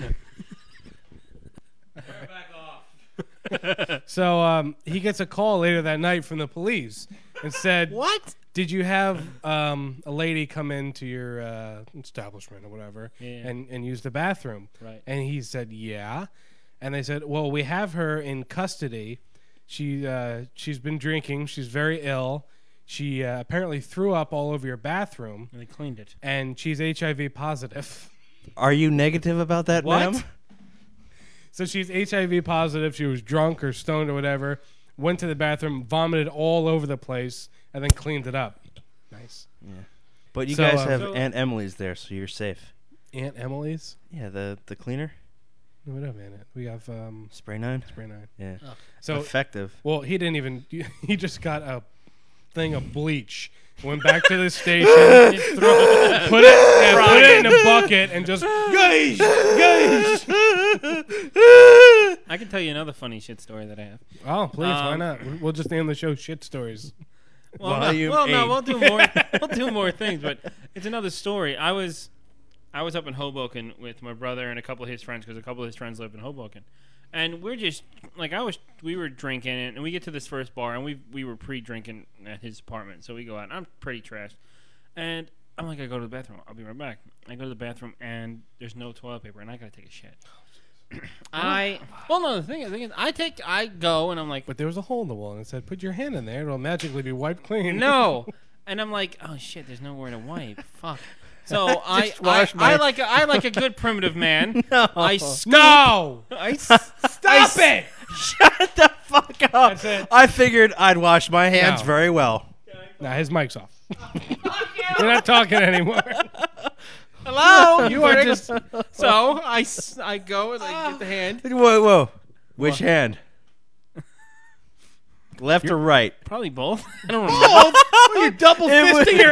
Back off. So um, he gets a call later that night from the police and said, What? Did you have um, a lady come into your uh, establishment or whatever Yeah. and, and use the bathroom? Right. And he said, yeah. And they said, well, we have her in custody. She, uh, she's been drinking. She's very ill. She uh, apparently threw up all over your bathroom, And they cleaned it. and she's H I V positive. Are you negative about that, What? ma'am? So she's H I V positive. She was drunk or stoned or whatever. Went to the bathroom, vomited all over the place, and then cleaned it up. Nice. But you So, guys uh, have So- Aunt Emily's there, so you're safe. Aunt Emily's. Yeah, the the cleaner, What up, Aunt? We have um, spray nine. spray nine. Yeah, So, effective. well, he didn't even. He just got a thing of bleach. Went back to the station, put it, yeah, put it in a bucket, and just guys, guys. I can tell you another funny shit story that I have. Oh, please, why Um, not? We'll just name the show "Shit Stories." Well, no, Volume well, no, eight. we'll do more. We'll do more things, but it's another story. I was, I was up in Hoboken with my brother and a couple of his friends because a couple of his friends live in Hoboken, and we're just like I was. We were drinking, and we get to this first bar, and we we were pre-drinking at his apartment, so we go out. And I'm pretty trashed, and I'm like, I go to the bathroom. I'll be right back. I go to the bathroom, and there's no toilet paper, and I gotta take a shit. I well, no. The thing, the thing is, I take, I go, and I'm like, But there was a hole in the wall, and it said, "Put your hand in there; it'll magically be wiped clean." no. And I'm like, oh shit, there's nowhere to wipe. Fuck. So I, I, wash my- I like a, I like a good primitive man. No. I scoop, no, I s- stop it. Shut the fuck up. That's it. I figured I'd wash my hands No. very well. Nah, his mic's off. We're not talking anymore. Hello. You are just. So I, s- I go and I get the hand. Whoa, whoa. Which hand? Left or right? Probably both. I don't remember. You're double It was- fisting your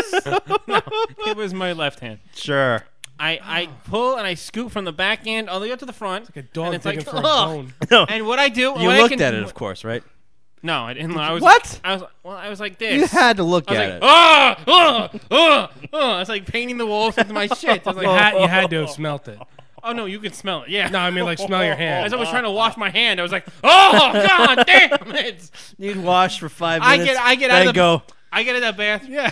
ass. It was my left hand. Sure. I, I pull and I scoop from the back end all the way up to the front. Like a dog and it's digging like, for a ugh. bone. No. And what I do, You what I looked can- at it, of course, right? No, I didn't. I was What? I was well. I was like this. You had to look I was at like, it. ah, ah, ah, ah. It's like painting the walls with my shit. I was You like, had, you had to have smelt it. oh no, you can smell it. Yeah. No, I mean like smell your hand. As I was trying to wash my hand, I was like, oh god damn it! You'd wash for five I minutes. get- I get out then of the- go. I get out of the bath. Yeah.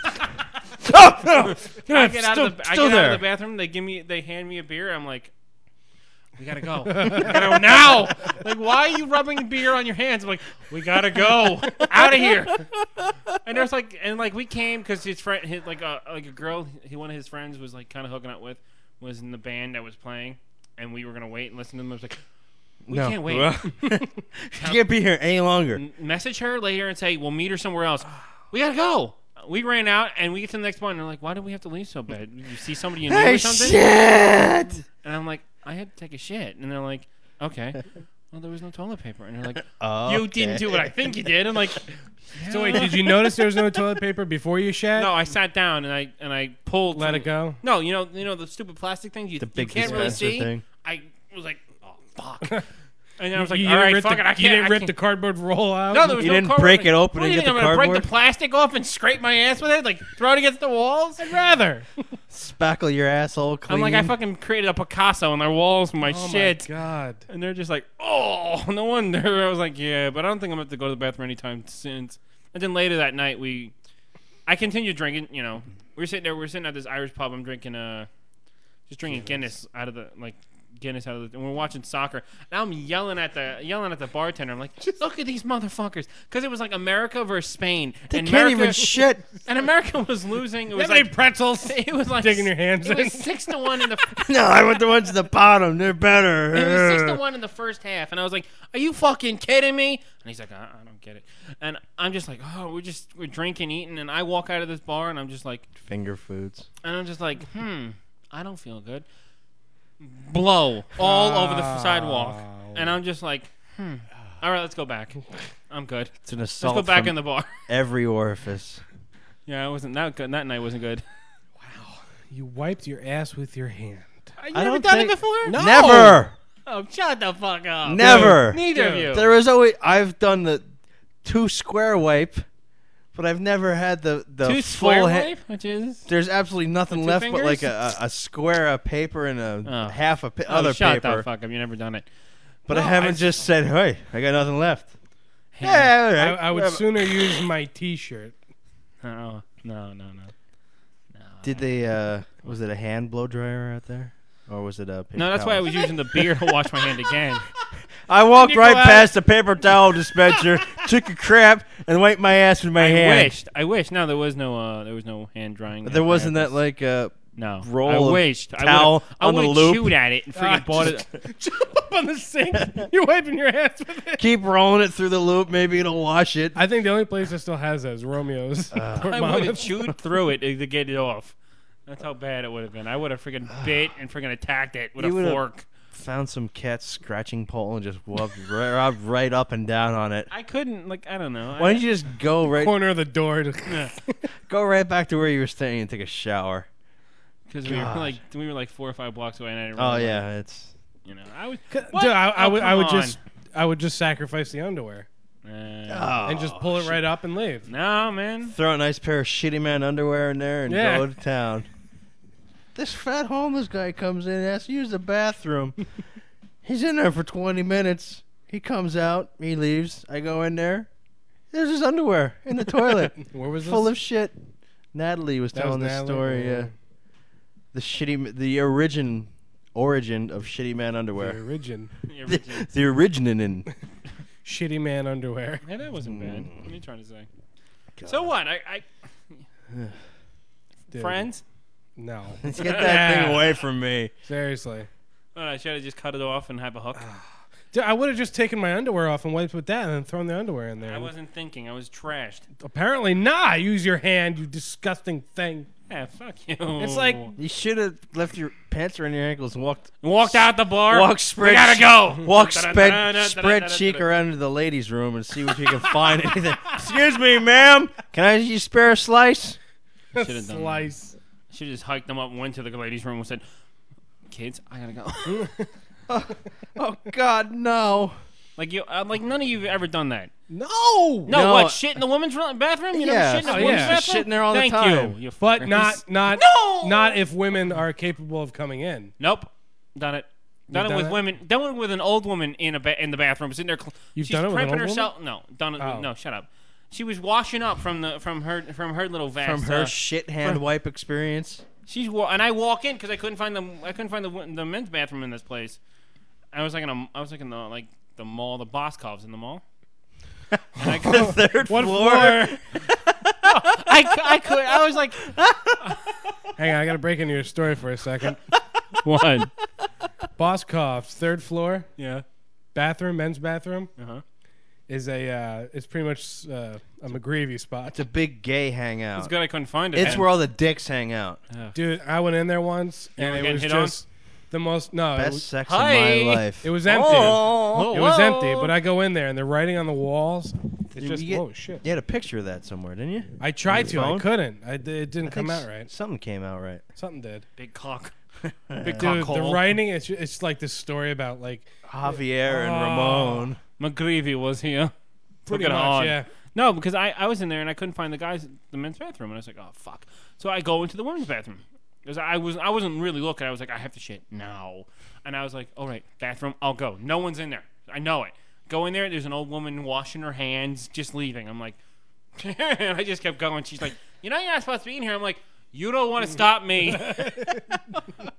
Oh, no. I get out still, of the I still get there. out of the bathroom. They give me, they hand me a beer. I'm like, we gotta go. We gotta go now. Like, why are you rubbing beer on your hands? I'm like, we gotta go out of here. And there's like, and like we came because his friend, his, like a like a girl, he one of his friends was like kind of hooking up with, was in the band that was playing, and we were gonna wait and listen to them. I was like, we No. can't wait. She can't be here any longer. M- Message her later and say we'll meet her somewhere else. We gotta go. We ran out and we get to the next one and they're like, why did we have to leave so bad? Did you see somebody you knew Hey, or something? shit! And I'm like, I had to take a shit. And they're like, okay. Well, there was no toilet paper. And they're like, you didn't do what I think you did. I'm like, So wait, did you notice there was no toilet paper before you shat? no. I sat down and I and I pulled. Let some- it go. No, you know, you know the stupid plastic things you, The you big can't really dispenser see. thing. I was like, oh fuck. And then I was like, you all didn't right, rip fuck the, it. I You can't. didn't I rip can't. the cardboard roll out. No, there was You no didn't cardboard. break it open What and do you get think, the I'm gonna break cardboard? the plastic off and scrape my ass with it, like throw it against the walls? I'd rather. Spackle your asshole clean. I'm like, I fucking created a Picasso on their walls with my Oh shit. my god. And they're just like, oh, no wonder. I was like, yeah, but I don't think I'm going to have to go to the bathroom anytime soon. And then later that night, we, I continued drinking, you know. We were sitting there, we were sitting at this Irish pub. I'm drinking, uh, just drinking Guinness out of the, like, Guinness out of the, and we're watching soccer. And I'm yelling at the yelling at the bartender. I'm like, look at these motherfuckers, because it was like America versus Spain. They and can't America, even shit. And America was losing. It You was have any like pretzels? it was like Digging your hands It in. was six to one in the. No, I want the ones at the bottom. They're better. It was six to one in the first half, and I was like, "Are you fucking kidding me?" And he's like, "I, I don't get it." And I'm just like, "Oh, we're just we're drinking, eating," and I walk out of this bar, and I'm just like, Finger foods. and I'm just like, "Hmm, I don't feel good." Blow all over the f- sidewalk, and I'm just like, "Hmm, all right, let's go back. I'm good. It's an Let's assault go back from in the bar." every orifice. Yeah, it wasn't that good. That night wasn't good. You wiped your ass with your hand. You I never don't done think- it before? No. Never. Oh, shut the fuck up. Never. Neither of Dude. you. There was always. I've done the two square wipe, but I've never had the the Two full square ha- wipe, which is. There's absolutely nothing Two left but like fingers? a, a, a square of paper and a Oh. half a pa- Oh, other shut paper. the fuck up. You never done it. But No, I haven't I- just said, "Hey, I got nothing left." Hey. Yeah, all I, right. I would whatever. sooner use my T-shirt. No, no, no, no. No, Did they? Uh, was it a hand blow dryer out there, or was it a? Paper No, that's why I towel? was using the beer to wash my hand again. I walked you right go out- past the paper towel dispenser, took a crap, and wiped my ass with my I hand. wished. I wished. No, there was no. Uh, there was no hand drying. There wasn't that apparatus. like uh, No. roll I of wished. towel I on the would have loop? chewed at it and freaking Ah, bought it. Jump up on the sink. You're wiping your ass with it. keep rolling it through the loop. Maybe it'll wash it. I think the only place that still has that is Romeo's. or I would have Mama's. chewed through it to get it off. That's how bad it would have been. I would have freaking bit and freaking attacked it with You a would've- fork. Found some cat's scratching pole and just rubbed right, right up and down on it. I couldn't. Like I don't know. Why I, don't you just go right Corner of the door. To go right back to where you were staying and take a shower? Because we were Gosh. like we were like four or five blocks away, and I didn't. Oh really yeah, like- it's You know, I would. Dude, What? I, I Oh, would. I come would on. just. I would just sacrifice the underwear Uh, and just pull it right up and leave. No, man. throw a nice pair of shitty man underwear in there and Yeah. go to town. This fat homeless guy comes in and asks to use the bathroom. He's in there for twenty minutes. He comes out. He leaves. I go in there. There's his underwear in the toilet, Where was full this? of shit. Natalie was That telling was this Natalie? story. Oh. Yeah, the shitty, the origin, origin of shitty man The underwear. origin. The original. The originin. Shitty man underwear. Yeah, that wasn't bad. Mm. What are you trying to say? So what? I, I Dude, friends? No. Let's get that thing away from me. Seriously. Oh, I should have just cut it off and have a hook. Dude, I would have just taken my underwear off and wiped with that and then thrown the underwear in there. I wasn't thinking. I was trashed. Apparently not. Use your hand, you disgusting thing. Yeah, fuck you. It's like- You should have left your pants around your ankles and walked walked out the bar. Walk We spread. gotta go. Walk Da-da-da-da-da-da-da-da-da. spread spread cheek around to the ladies' room and see if you can find anything. Excuse me, ma'am. Can I you spare a slice? Should've done that. Slice. Should have just hiked them up, went to the ladies' room, and said, "Kids, I gotta go." Oh God, no. like you, uh, like none of you have ever done that. No. No, No. what? Shit in the women's ro- bathroom? You Yeah. never shit in the Oh, women's yeah. bathroom? Shit in there all the Thank time. you. you But fuckers. not not No! not if women are capable of coming in. Nope. Done it. Done it done with it? women. Done it with an old woman in a ba- in the bathroom, sitting there. Cl- You've she's done it with an prepping old herself. No, done it. Oh. With, no, shut up. She was washing up from the from her from her little vest. From her uh, shit hand wipe experience. she's wa- and I walk in because I couldn't find the I couldn't find the wo- the men's bathroom in this place. I was like in a I was like in the like the mall, the Boscov's in the mall. And I could, Third What floor. floor? I, cou- I could I was like Hang on, I gotta break into your story for a second. one. Boscov's third floor Yeah. bathroom, men's bathroom, Uh huh. is a uh, it's pretty much uh, a McGreevy spot. It's a big gay It's hangout. good I couldn't find it. It's then. where all the dicks hang out. Dude, I went in there once You and were it getting was hit on? just the most no, it Best was, sex Hi. of my life. it was empty. Oh. It was Whoa. empty, but I go in there and the writing on the walls. It's You just get- whoa shit. You had a picture of that somewhere, didn't you? I tried to, your I phone? couldn't. I, it didn't I think come out s- right. Something came out right. Something did. Big cock. Big Dude, cock the hole. writing it's it's like this story about like Javier and Oh. Ramon. McGreevy was here. pretty Look at much on. yeah. No, because I, I was in there and I couldn't find the guys the men's bathroom and I was like, oh fuck. So I go into the women's bathroom because I was I wasn't really looking. I was like, I have to shit now, and I was like, all right, bathroom, I'll go. No one's in there. I know it. Go in there. There's an old woman washing her hands, just leaving. I'm like, and I just kept going. She's like, you know, you're not supposed to be in here. I'm like, you don't want to stop me.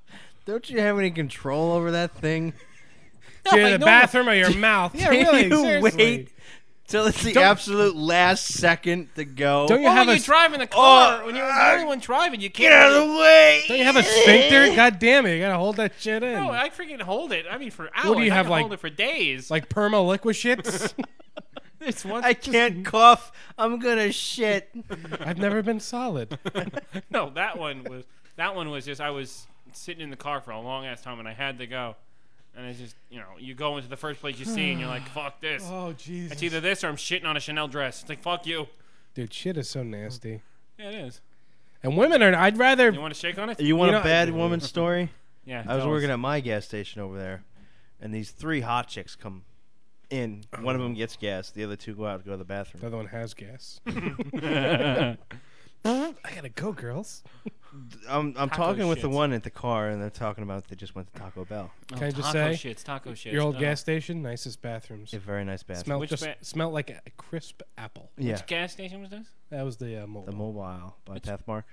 Don't you have any control over that thing? It's either I the know. bathroom or your mouth. Yeah, Can really. you seriously. wait till it's the Don't- absolute last second to go? Don't you Well, have when a you drive in the car, Oh, when you're the uh, only one driving, you can't. Get out of the way! Don't you have a sphincter? God damn it! You gotta hold that shit in. No, I freaking hold it. I mean, for hours. What do you I have, can like- hold it for days. Like perma liquid shits. It's one. I can't cough. I'm gonna shit. I've never been solid. No, that one was. That one was just. I was sitting in the car for a long ass time, and I had to go. And it's just, you know, you go into the first place you see, and you're like, "Fuck this." Oh Jesus! It's either this or I'm shitting on a Chanel dress. It's like, "Fuck you." Dude, shit is so nasty. Yeah, it is. And women are. I'd rather. You want to shake on it? You want You a know- bad woman story? Yeah. I was tell working us. at my gas station over there, and these three hot chicks come in. One of them gets gas. The other two go out to go to the The bathroom. other one has gas. I gotta go, girls. I'm, I'm Taco talking with the shits. one at the car, and they're talking about they just went to Taco Bell. Oh, Can I just taco say, shits, taco shits. Your old Oh. gas station, nicest bathrooms. A very nice bathroom. Smelled Which just ba- smelled like a, a crisp apple. yeah, Which gas station was this? That was the uh, mobile. the mobile by Which- Pathmark.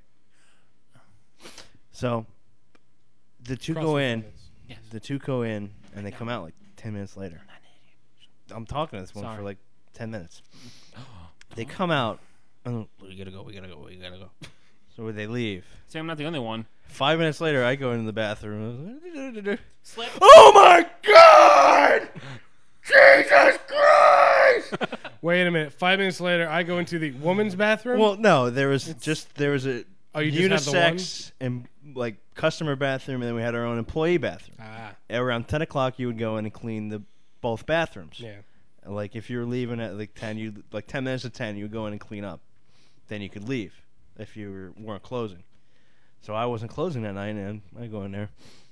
So the two Across go the in. windows. Yes. The two go in, and they come out like ten minutes later. I'm talking to this one Sorry. for like ten minutes. They come out. And, we gotta go. We gotta go. We gotta go. So they leave. See, I'm not the only one. Five minutes later, I go into the bathroom. Slip. Oh my God! Jesus Christ! Wait a minute. Five minutes later, I go into the woman's bathroom. Well, no, there was just there was a Oh, you just have the one? unisex and like customer bathroom, and then we had our own employee bathroom. ah, Around ten o'clock, you would go in and clean the both bathrooms. yeah. Like if you were leaving at like ten, you like ten minutes to ten, you would go in and clean up. Then you could leave if you were, weren't closing. So I wasn't closing that night, and I go in there.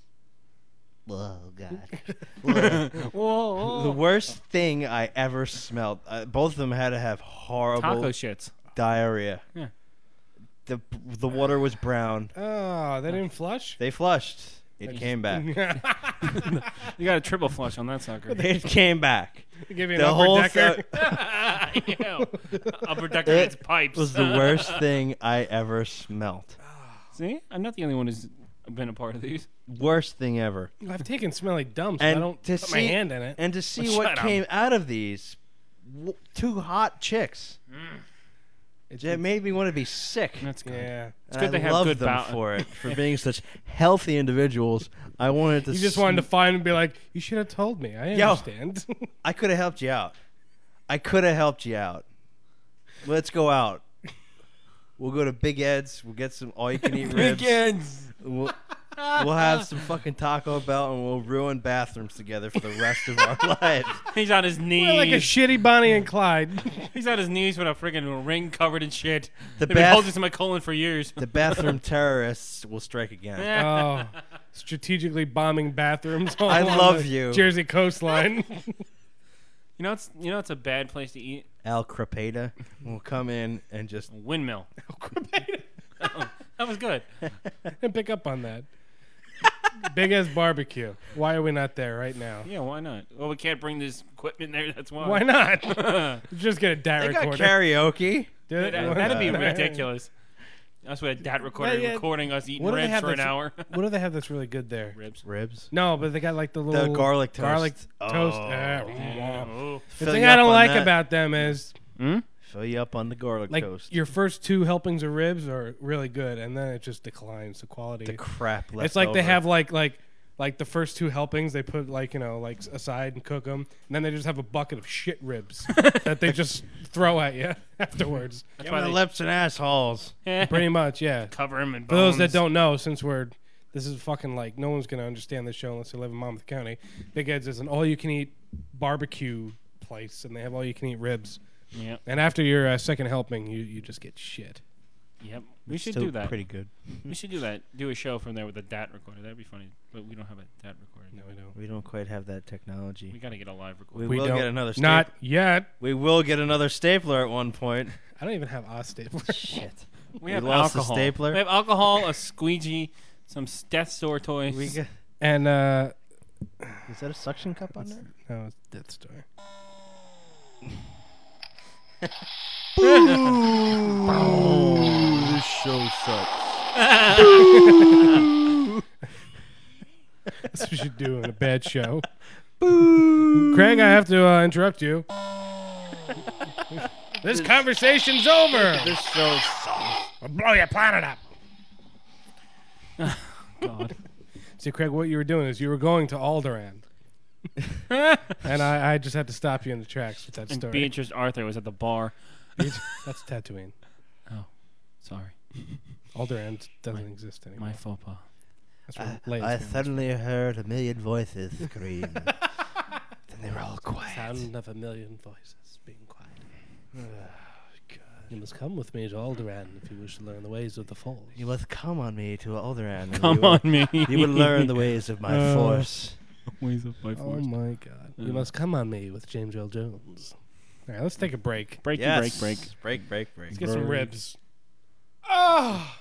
Oh God! Whoa, The worst thing I ever smelled. Uh, both of them had to have horrible Taco shits. diarrhea. Yeah. The the water was brown. Oh, they didn't flush. They flushed. It They came back. You got a triple flush on that sucker. It came back. Give you an The upper whole decker. th- Ew. Upper decker It gets pipes. was the worst thing I ever smelled. See, I'm not the only one who's been a part of these. Worst thing ever. I've taken smelly dumps. And I don't to put my see- hand in it. And to see Shut what up. came out of these, w- two hot chicks. It's, It made me want to be sick. That's good. yeah. It's And good I they have love good them bou- for it, for being such healthy individuals. I wanted to. You just sm- wanted to find and be like, you should have told me. I Yo. understand. I could have helped you out. I could have helped you out. Let's go out. We'll go to Big Ed's. We'll get some all-you-can-eat ribs. We'll, we'll have some fucking Taco Bell, and we'll ruin bathrooms together for the rest of our lives. He's on his knees. We're like a shitty Bonnie and Clyde. He's on his knees with a freaking ring covered in shit. The They've been bath- holding to my colon for years. The bathroom terrorists will strike again. Oh, strategically bombing bathrooms. all I along love the you. Jersey coastline. You know, it's you know, it's a bad place to eat. Al Crepeda will come in and just. Windmill. That was good. and pick up on that. Big as barbecue. Why are we not there right now? Yeah, why not? Well, we can't bring this equipment there. That's why. Why not? Just get a D A T They got recorder. karaoke. Do it. That, that'd be ridiculous. That's what a D A T recorder Yeah, yeah. recording us eating What do they ribs have for an that's- hour. What do they have that's really good there? Ribs. Ribs. No, but they got like the little garlic toast. Garlic toast. Oh. Ah, Oh. the Fill thing you I up don't on like that. about them is Hmm? Fill you up on the garlic like toast. your first two helpings of ribs are really good, and then it just declines the quality. the crap left It's like they over. have like like like the first two helpings they put like you know like aside and cook them, and then they just have a bucket of shit ribs that they just throw at you afterwards. Give why me the they- lips and assholes. Pretty much, yeah. Cover him in For those that bones. don't know, since we're this is fucking like no one's gonna understand this show unless they live in Monmouth County. Big Ed's is an all-you-can-eat barbecue place, and they have all-you-can-eat ribs. Yep. And after your uh, second helping, you you just get shit. Yep. We should Still do that. Pretty good. We should do that. Do a show from there with a D A T recorder. That'd be funny. But we don't have a D A T recorder. No, we don't. We don't quite have that technology. We got to get a live We, recorder. We will don't. get another stapler. Not yet. We will get another stapler at one point. I don't even have a stapler. Shit. We We have lost the alcohol. stapler. We have alcohol, a squeegee, some Death Store toys. We got, And uh, is that a suction cup on there? no, it's Death Star. Oh, this show sucks. we should do in a bad show. Boo! Craig, I have to uh, interrupt you. This conversation's over. This show's I'll blow your planet up. God. See, Craig, what you were doing is you were going to Alderaan. And I, I just had to stop you in the tracks with that And story. Beatrice Arthur was at the bar. That's Tatooine. Sorry. Alderaan doesn't exist anymore. My faux pas. That's where I, Leia's I going. suddenly heard a million voices scream. Then they were all quiet. Sound of a million voices being quiet. You must come with me to Alderaan if you wish to learn the ways of the Force. You must come on me to Alderaan. and Come you will- on me. You will learn the ways of my Uh, force. ways of my Oh force. my God! You Uh. must come on me with James Earl Jones. All right, let's take a break. Break, Yes. break, break. break, break, break. Let's get some Break. ribs. Oh.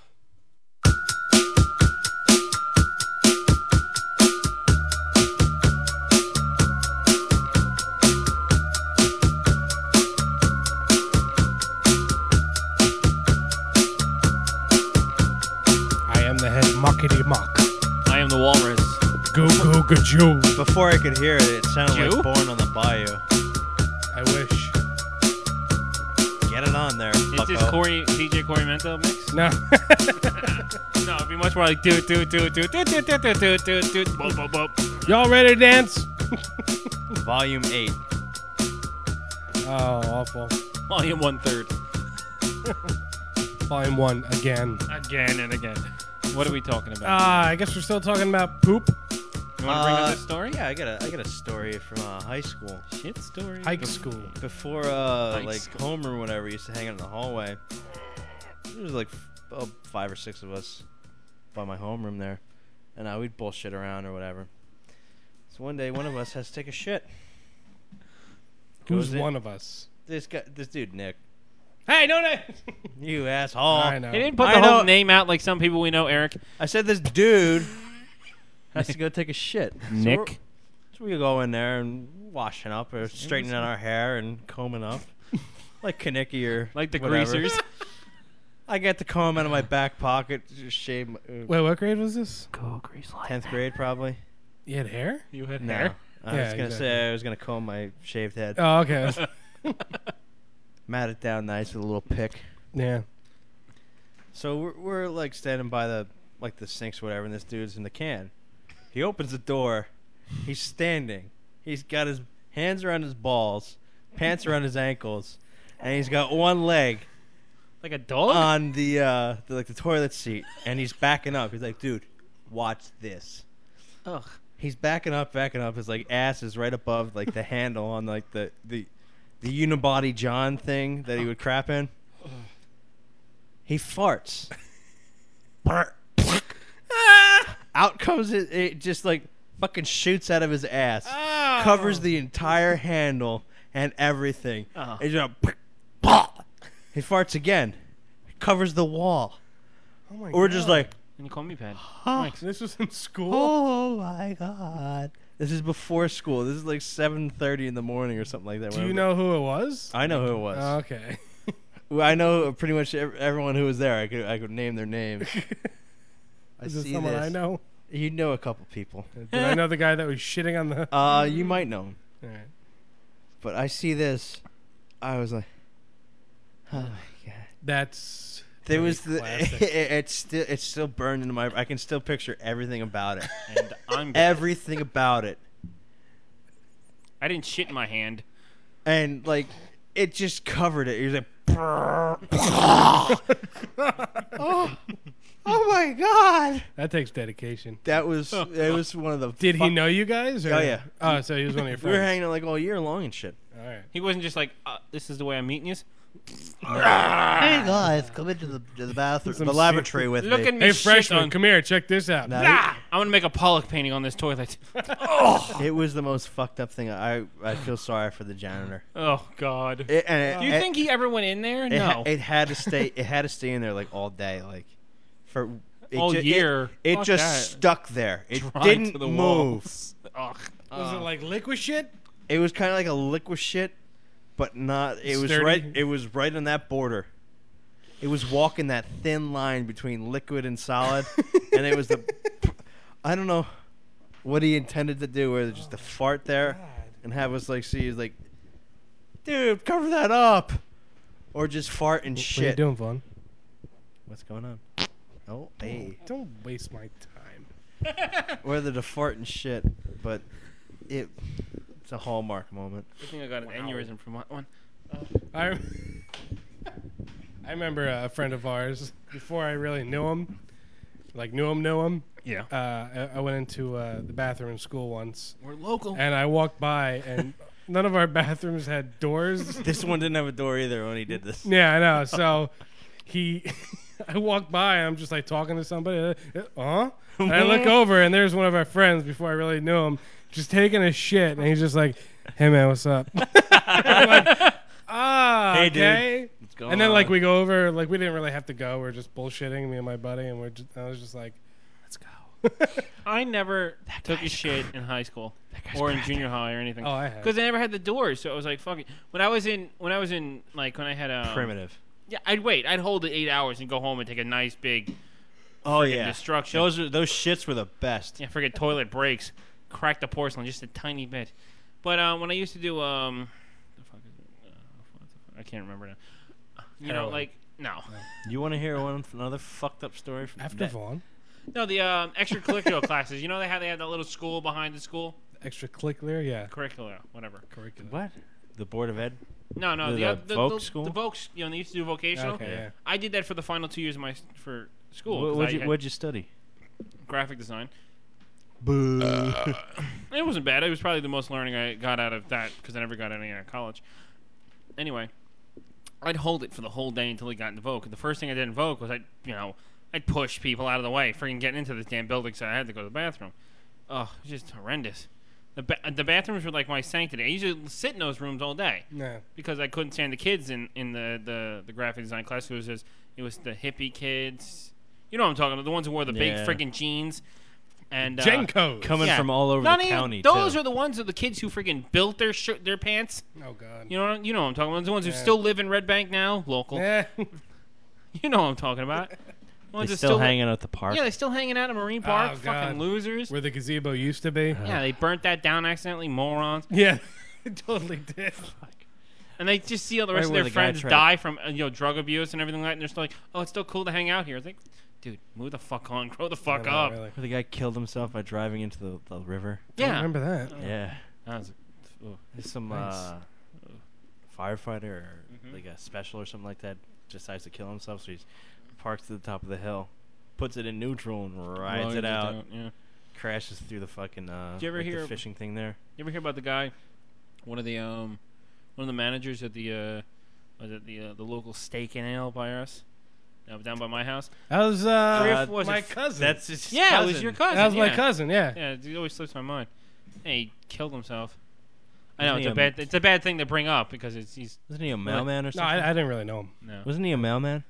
I am the head muckety muck. I am the walrus. Go go gajoo. Before I could hear it, it sounded Jew? like Born on the Bayou. I wish. Get it on there, Is this bucko. Corey, D J Corey Mento mix? No. No, it'd be much more like do do do do do do do do do do do boop boop boop. Y'all ready to dance? Volume eight. Oh, awful. Volume one third. Volume one again. Again and again. What are we talking about? Ah, I guess we're still talking about poop. you want to bring Uh, up this story? Yeah, I got a I got a story from uh, high school. Shit story. Hike school. Before uh High like school. Homer or whatever used to hang out in the hallway. There was like f- oh, five or six of us by my homeroom there, and uh, we'd bullshit around or whatever. So one day, one of us has to take a shit. Who's Goes in- one of us? This guy, this dude, Nick. Hey, no name. You asshole! I know. He didn't put I the whole know- name out like some people we know, Eric. I said this dude has to go take a shit. So we're- Nick. So we go in there and washing up or straightening out our hair and combing up. Like Kaneki or Like the whatever. greasers. I get the comb out of my back pocket, just shave. My, uh, Wait, what grade was this? Go grease light. tenth grade probably. You had hair? You had No, hair. I Yeah, was gonna exactly. say I was gonna comb my shaved head, Oh, okay. mat it down nice with a little pick. Yeah. So we're, we're like standing by the like the sinks or whatever, and this dude's in the can. He opens the door. He's standing. He's got his hands around his balls, pants around his ankles, and he's got one leg Like a dog? on the uh the, like the toilet seat, and he's backing up. He's like, dude, watch this. Ugh. He's backing up, backing up. His like ass is right above like the handle on like the the the unibody John thing that he would crap in. He farts. Out comes it, it just like fucking shoots out of his ass. Oh. Covers the entire handle and everything. Oh. It's just, he farts again. Covers the wall. Oh my We're just like, And you call me Pad. This was in school? oh my god. This is before school. This is like seven thirty in the morning or something like that. Do you whenever- know who it was? I know who it was. Oh, okay. Well, I know pretty much ev- everyone who was there. I could I could name their names. I Is it see someone this. I know? You know a couple people. Did I know the guy that was shitting on the... Uh, you might know him. All right. But I see this. I was like, oh my god. That's... There pretty was the. classic. It, it's still it's still burned into my. I can still picture everything about it. And I'm Everything about it. I didn't shit in my hand. And like, it just covered it. He was like, oh, oh my god. That takes dedication. That was it was one of the. Did he fuck- know you guys? Or? Oh, yeah. Oh, so he was one of your We friends. were hanging out like all year long and shit. All right. He wasn't just like, uh, this is the way I'm meeting you. Hey guys, come into the to the bathroom, Some the laboratory with Look me. at me Hey, shit freshman, on. come here. Check this out. Now, Ah, I'm gonna make a Pollock painting on this toilet. It was the most fucked up thing. I I feel sorry for the janitor. Oh God. It, and it, Do you it- think he ever went in there? it, ha- No. it had to stay? It had to stay in there like all day, like for it All ju- it- year. It, Fuck just that. stuck there. It Dried didn't to the move. walls. Ugh. Was it like liquid shit? It was kind of like a liquid shit, but not. It was Sturdy? right. It was right on that border. It was walking that thin line between liquid and solid, and it was the. I don't know. what he intended to do, where just to fart there and have us like see, he's like, dude, cover that up, or just fart and What are you shit. doing, Vaughn? What's going on? Oh, hey. Don't waste my time. Whether to fart and shit, but it it's a hallmark moment. I think I got an aneurysm from that one. I, rem- I remember a friend of ours, before I really knew him, like knew him, knew him. Yeah. Uh, I, I went into uh, the bathroom in school once, We're local. and I walked by, and none of our bathrooms had doors. This one didn't have a door either when he did this. Yeah, I know. So he, I walked by, and I'm just like talking to somebody. Uh, huh? And I look over, and there's one of our friends before I really knew him, just taking a shit, and he's just like, "Hey man, what's up?" I'm like, ah, Hey, dude. okay. What's going And then like on? we go over, like we didn't really have to go. We are just bullshitting, me and my buddy, and we're just, I was just like, "Let's go." I never took a shit in high school or in junior high or anything. Oh, I have. Because I never had the doors, so it was like fucking. When I was in, when I was in, like when I had a primitive. Yeah, I'd wait. I'd hold it eight hours and go home and take a nice big, Oh friggin' yeah, destruction. Those are, those shits were the best. yeah, forget toilet breaks, crack the porcelain just a tiny bit. But uh, when I used to do um, the fuck is it? Uh, what the fuck? I can't remember now. You know, Heroin. like no, You want to hear one another fucked up story from After that? Vaughn, no, the um, extracurricular classes. You know they had they had that little school behind the school, extra click there, yeah. curricular, whatever. Curriculum. What? The Board of Ed? No, no, The- the the oth- the, Voc the, school? the Voc, you know, they used to do vocational. Okay, yeah. I did that for the final two years of my s- for school. What, 'cause what'd, I you, had what'd you study? graphic design. Boo. It wasn't bad. It was probably the most learning I got out of that because I never got any out of college. Anyway, I'd hold it for the whole day until he got into Vogue. And the first thing I did in Vogue was I, you know, I'd push people out of the way, freaking getting into this damn building, so I had to go to the bathroom. Oh, it was just horrendous. The ba- the bathrooms were like my sanctity. I used to sit in those rooms all day Yeah. because I couldn't stand the kids in, in the, the, the graphic design class. It was just, it was the hippie kids. You know what I'm talking about? The ones who wore the Yeah. big freaking jeans. And uh, Genkos. Coming yeah. from all over Not the even- county, Those too. are the ones of the kids who freaking built their shirt, their pants. Oh God. You know, you know what I'm talking about. The ones who Yeah. still live in Red Bank now, local. Yeah. You know what I'm talking about. The ones They that still hanging out at the park. Yeah, they still hanging out at Marine Park. Oh, fucking God. losers. Where the gazebo used to be. Yeah, they burnt that down accidentally, morons. Yeah. It totally did. And they just see all the Right rest of where their the guy friends tried- die from uh, you know drug abuse and everything like that. And they're still like, oh, it's still cool to hang out here. It's like, dude, move the fuck on, grow the fuck I know, up. really. Where the guy killed himself by driving into the, the river. I Yeah. remember that. Yeah. That was- ugh. There's some Nice. uh, firefighter or Mhm. like a special or something like that decides to kill himself, so he parks to the top of the hill, puts it in neutral and rides Rides it out, Yeah. crashes through the fucking uh, Did you ever like the hear- fishing thing there. You ever hear about the guy, one of the um, one of the managers at the uh, was it the uh, the local steak and ale by us, uh, down by my house? That was uh, Three or four- was my it- cousin. That's his Yeah, cousin. it was your cousin. that was my yeah. cousin. Yeah. Yeah, it always slips my mind. And he killed himself. I Wasn't know he it's a a- bad it's a bad thing to bring up because it's he's Wasn't he a mailman or No, something? I, I didn't really know him. no. Wasn't he a mailman?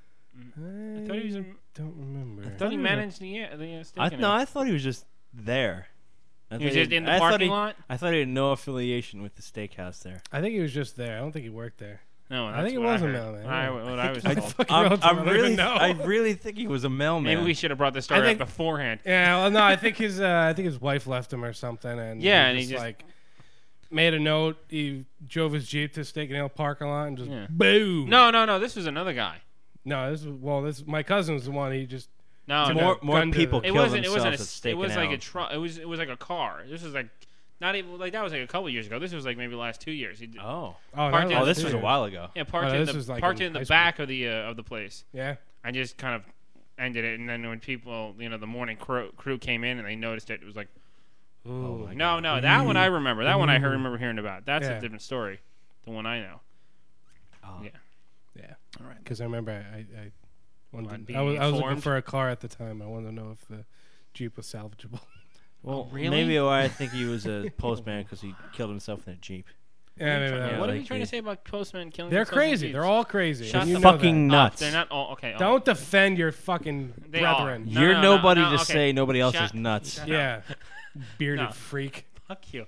I thought he was a- don't remember. I thought he he was a- managed the uh, the uh, steak I, and no, ale. I thought he was just there. I He was thought just in the I thought parking he- lot. I thought he had no affiliation with the steakhouse there. I think he was just there. I don't think he worked there. No, I that's think it what was a heard. mailman, I, yeah. what I was I told. fucking I'm, know, I'm I don't really, even know. I really think he was a mailman. Maybe we should have brought this story I think- up beforehand. Yeah, well, no, I think his uh, I think his wife left him or something, and Yeah, he and he just, just- like made a note. He drove his jeep to Steak and Ale parking lot and just Yeah. boom. No, no, no. This was another guy. no, this was well, this my cousin's the one. He just No, Took no. more a more gun to people the- It kill wasn't. It wasn't. A, themselves at s- Steak it was and like a Ale. truck. It was. It was like a car. This was like not even like that was like a couple years ago. This was like maybe the last two years. He did, Oh, oh, Parked no, in- oh, this too. was a while ago. yeah, parked Oh, in this the was, like, parked in in the high school. back of the uh, of the place. Yeah, I just kind of ended it, and then when people, you know, the morning crew, crew came in and they noticed it, it was like, ooh, my no, no, that one I remember. That one I heard, Ooh. remember hearing about. That's Yeah. a different story. The one I know. Oh. Yeah. yeah. All right. Because I remember I, I, I wanted What, to, I was, being I was looking informed? for a car at the time. I wanted to know if the Jeep was salvageable. Well, Oh, really? maybe why I think he was a postman because he killed himself in a jeep. Yeah, maybe that Yeah, what are was- you like trying the- to say about postmen killing? They're themselves in crazy. Jeeps? They're all crazy. Shut and you the know fucking that. Oh, nuts. they're not all okay. all- Don't defend your fucking They are. brethren. No, You're no, no, nobody no, to okay. say nobody else Shut- is nuts. shut- Yeah, bearded No. freak. Fuck you.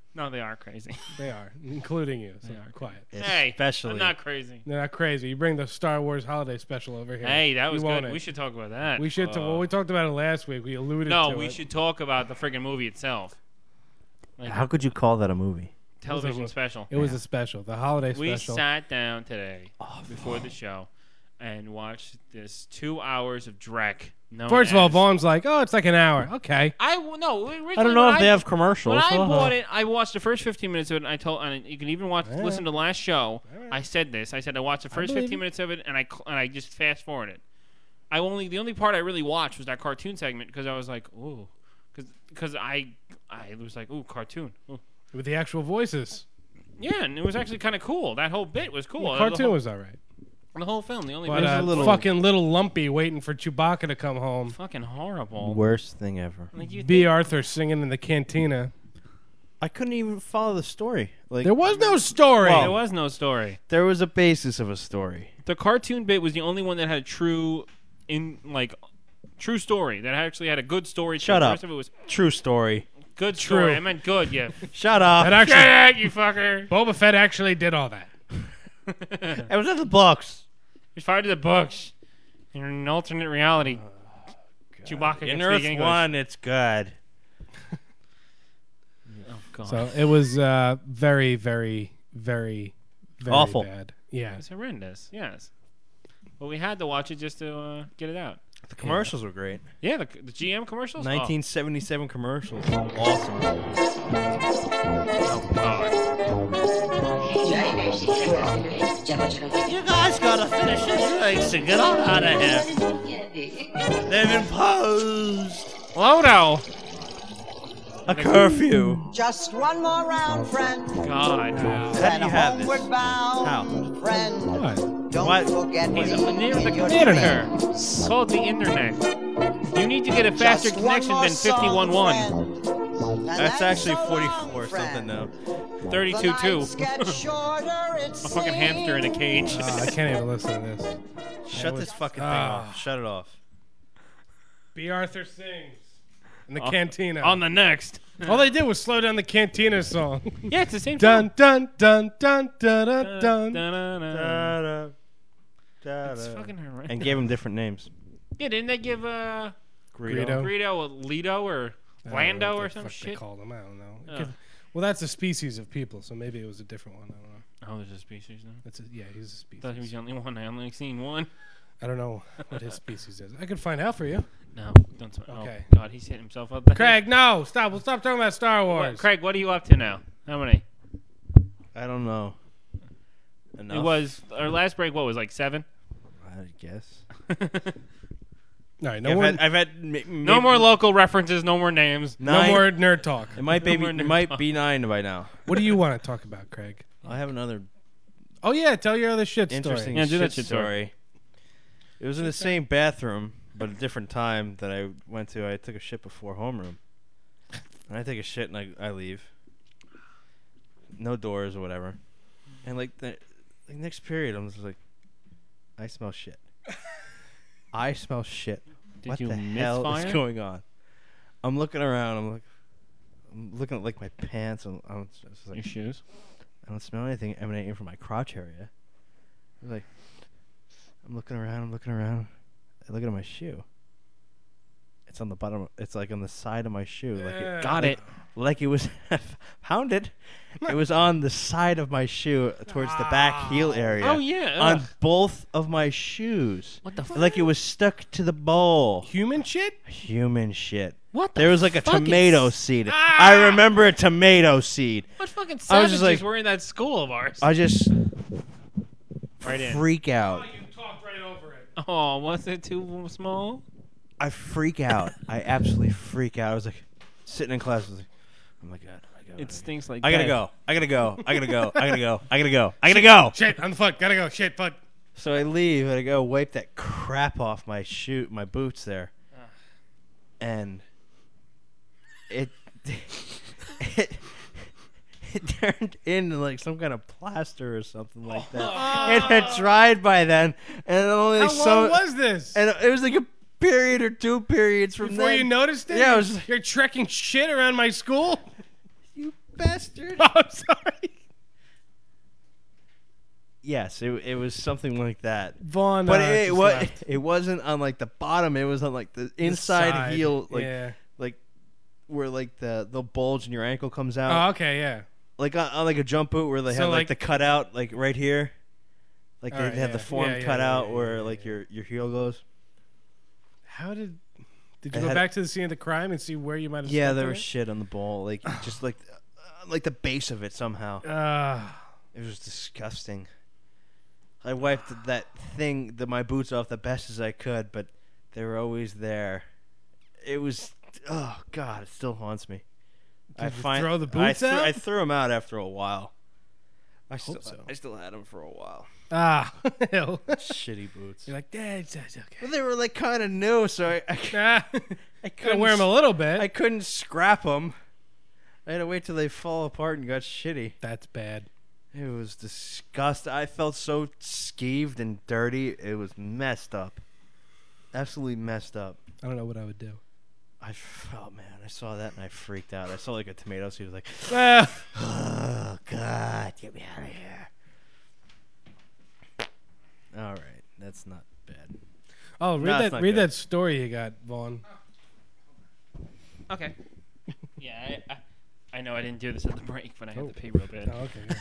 No, they are crazy. They are, including you. So They are. quiet. Hey, Especially. I'm not crazy. They're not crazy. You bring the Star Wars holiday special over here. Hey, that was You want good. it. We should talk about that. We should. Uh, well, we talked about it last week. We alluded no, to we it. should talk about the friggin' movie itself. Like, How could you call that a movie? television a- special. It was a special, the holiday We special. sat down today before the show and watched this two hours of Drek. known First of all, as- Vaughn's like, "Oh, it's like an hour." Okay. I w- no. originally I don't know when if they have commercials. When I Uh-huh. bought it, I watched the first fifteen minutes of it, and I told, and you can even watch, Yeah. listen to the last show. All right. I said this. I said I watched the first believe fifteen you. minutes of it, and I cl- and I just fast forwarded. I only the only part I really watched was that cartoon segment because I was like, ooh, because because I I was like, ooh, cartoon. Ooh. With the actual voices. Yeah, and it was actually kind of cool. That whole bit was cool. The The cartoon whole, was all right. the whole film. The only But bit uh, was a little- fucking little Lumpy waiting for Chewbacca to come home. fucking horrible. Worst thing ever. Like you B. think- Arthur singing in the cantina. I couldn't even follow the story. Like There was no story. Well- there was no story. there was a basis of a story. The cartoon bit was the only one that had a true, in like, true story that actually had a good story. to Shut it. The up. rest of it was True story. good True. story. I meant good. Yeah. Shut up. that actually, Shut you fucker. Boba Fett actually did all that. It was in the books. He's fired to the books. In an alternate reality, Chewbacca In can Earth speak English. One, it's good. Oh god. So it was uh, very, very, very, very Awful. bad. Yeah. It's horrendous. Yes. But we had to watch it just to uh, get it out. The commercials were great. Yeah, the, the G M commercials. Oh. nineteen seventy-seven commercials. Awesome. Oh, God. You guys gotta finish your drinks and get on out of here. They've imposed Lodo. a curfew. Just one more round, friend. God. How do you have this? Homeward bound, How? friend. What? Don't What? forget He's me. near the Your computer. dreams. It's called the internet. You need to get a faster Just one connection more than fifty-one one. song, friend. And That's actually so long, forty-four something friend. now. thirty-two two. The nights get shorter, it A fucking hamster in a cage. Uh, I can't even listen to this. Shut this fucking thing Ah. off. Shut it off. B. Arthur sings in the Oh, cantina. On the next. All they did was slow down the cantina song. Yeah, it's the same dun dun dun dun dun dun film. dun. Dun-dun-dun. Da-da, da-da. It's fucking horrendous. And gave them different names. Yeah, didn't they give uh, Greedo. Greedo a Lido or I don't know Lando what or the some fuck They shit? called him. I don't know. It Ugh. could- well, that's a species of people, so maybe it was a different one. I don't know. Oh, there's a species now. It's a, yeah, he's a I species. thought he was the only one. I only seen one. I don't know what his species is. I could find out for you. No, don't. Sm- Okay. Oh, God, he's hitting himself up. the head. Craig, no, stop. We'll stop talking about Star Wars. What, Craig, what are you up to now? How many? I don't know. Enough. It was our last break. What was like seven? I guess. All right, no I've more, had, I've had ma- No maybe more local references. No more names. no nine- more nerd talk. It might be. No more It nerd might talk. be nine by now. What do you want to talk about, Craig? I have another Oh yeah, tell your other shit story. interesting Yeah, do that shit shit story. story. It was in the same bathroom, but a different time that I went to. I took a shit before homeroom. And I take a shit and I, I leave. No doors or whatever. And like the like next period, I'm just like, I smell shit. I smell shit. Did what you the hell misfire? is going on? I'm looking around. I'm like, I'm looking at like my pants. And I'm just like, Your shoes. I don't smell anything emanating from my crotch area. I'm like, I'm looking around, I'm looking around. I look at my shoe. It's on the bottom. It's like on the side of my shoe. Like it, Got it. like it was found it. It was on the side of my shoe towards the back heel area. Oh yeah. On ugh. both of my shoes. What the fuck? Like it was stuck to the bowl. Human shit? Human shit. What the There was like a fuck is- tomato seed. Ah! I remember a tomato seed. What fucking I was savages just like- were in that school of ours? I just Right in. freak out. you talked right over it. Oh, was it too small? I freak out. I absolutely freak out. I was like sitting in class. I was like, oh my god, oh my god. It stinks like. I gotta that. go. I gotta go. I gotta go. I gotta go. I gotta go. I gotta go. Shit, on the foot. Gotta go. Shit, foot. So I leave and I go wipe that crap off my shoe, my boots there, and it it it turned into like some kind of plaster or something like that. It had dried by then, and only How so long was this? and it was like a period or two periods from Before then. you noticed it? Yeah, I was just- You're trekking shit around my school? You bastard. Oh, I'm sorry. Yes, it it was something like that. Vaughn, But uh, it just what left. it wasn't on like the bottom. It was on like the The inside side, heel, like yeah. like where like the the bulge in your ankle comes out. Oh, okay, yeah. Like on, on like a jump boot where they So, have like, like- the cutout like right here. Like they Alright, have yeah. the form Yeah, yeah, cut yeah, out yeah, where yeah, like yeah. your your heel goes. How did did I you go had- back to the scene of the crime and see where you might have? Yeah, stepped there in was it? shit on the ball, like just like uh, like the base of it somehow. Ah, It was disgusting. I wiped that thing, the my boots off the best as I could, but they were always there. It was, oh god, it still haunts me. Did I you find throw the I boots threw, out? I threw them out after a while. I still, hope so. I still had them for a while. ah. Ew. Shitty boots. You're like, Dad, it's it's okay. But they were like kind of new, so I, I, Ah, I gotta couldn't wear them a little bit. I couldn't scrap them. I had to wait till they fall apart and got shitty. That's bad. It was disgusting. I felt so skeeved and dirty. It was messed up. Absolutely messed up. I don't know what I would do. I oh man, I saw that and I freaked out. I saw like a tomato seed. I was like, Ah, oh god, get me out of here. All right, that's not bad. oh, read No, it's that. not Read good. that story you got, Vaughn. Okay. Yeah, I, I, I know I didn't do this at the break, but I have Oh. to pee real bad. Oh, okay.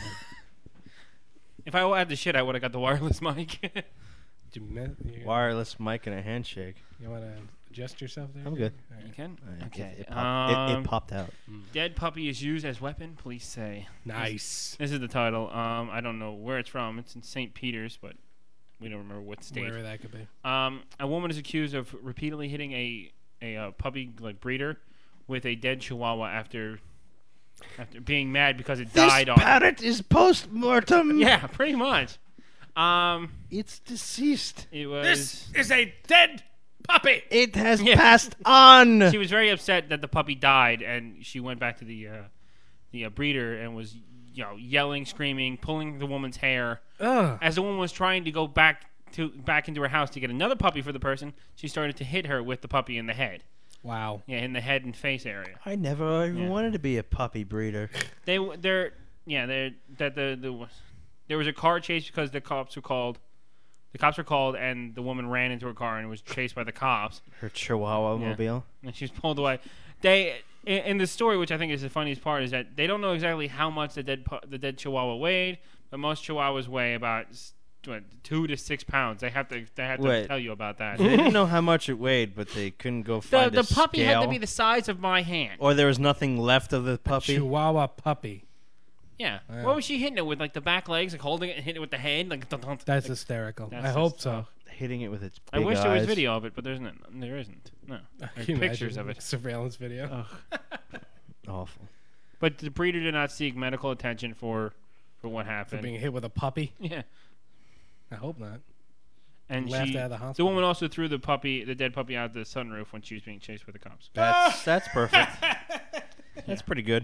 If I had the shit, I would have got the wireless mic. Did you, me- you, Wireless mic and a handshake. you want to adjust yourself there? I'm good. All right. You can? Uh, it- Okay. It, popped, it, Um, it popped out. Dead puppy is used as weapon, police say. Nice. This is the title. Um, I don't know where it's from. It's in Saint Peter's, but we don't remember what state. Wherever that could be. Um, a woman is accused of repeatedly hitting a a uh, puppy like breeder with a dead Chihuahua after after being mad because it died on. her. is post mortem. Yeah, pretty much. Um, It's deceased. it was. This is a dead puppy. It has Yeah. passed on. She was very upset that the puppy died, and she went back to the uh, the uh, breeder and was, you know, yelling, screaming, pulling the woman's hair. Ugh. As the woman was trying to go back to back into her house to get another puppy for the person, she started to hit her with the puppy in the head. Wow. Yeah, in the head and face area. I never even Yeah. wanted to be a puppy breeder. They they're yeah they're that the the there was a car chase because the cops were called. The cops were called, and the woman ran into her car and was chased by the cops. Her Chihuahua Yeah. mobile. And she was pulled away. They in, in the story, which I think is the funniest part, is that they don't know exactly how much the dead pu- the dead Chihuahua weighed, but most Chihuahuas weigh about s- what, two to six pounds. They have to they have to Wait. tell you about that. They didn't know how much it weighed, but they couldn't go the find the a puppy scale. had to be the size of my hand. Or there was nothing left of the puppy. Chihuahua puppy. Yeah. Yeah. What was she hitting it with? Like the back legs, like holding it and hitting it with the head, like. dun, dun, That's like, hysterical. that's I hope just- so. Hitting it with its I big wish there was eyes. video of it, but there's none. There isn't. No. Can There's you pictures imagine? of it. Surveillance video. Awful. But the breeder did not seek medical attention for for what For happened. being hit with a puppy. Yeah. I hope not. And Left she, out of the the hospital. woman also threw the puppy, the dead puppy, out the sunroof when she was being chased by the cops. That's that's perfect. That's pretty good.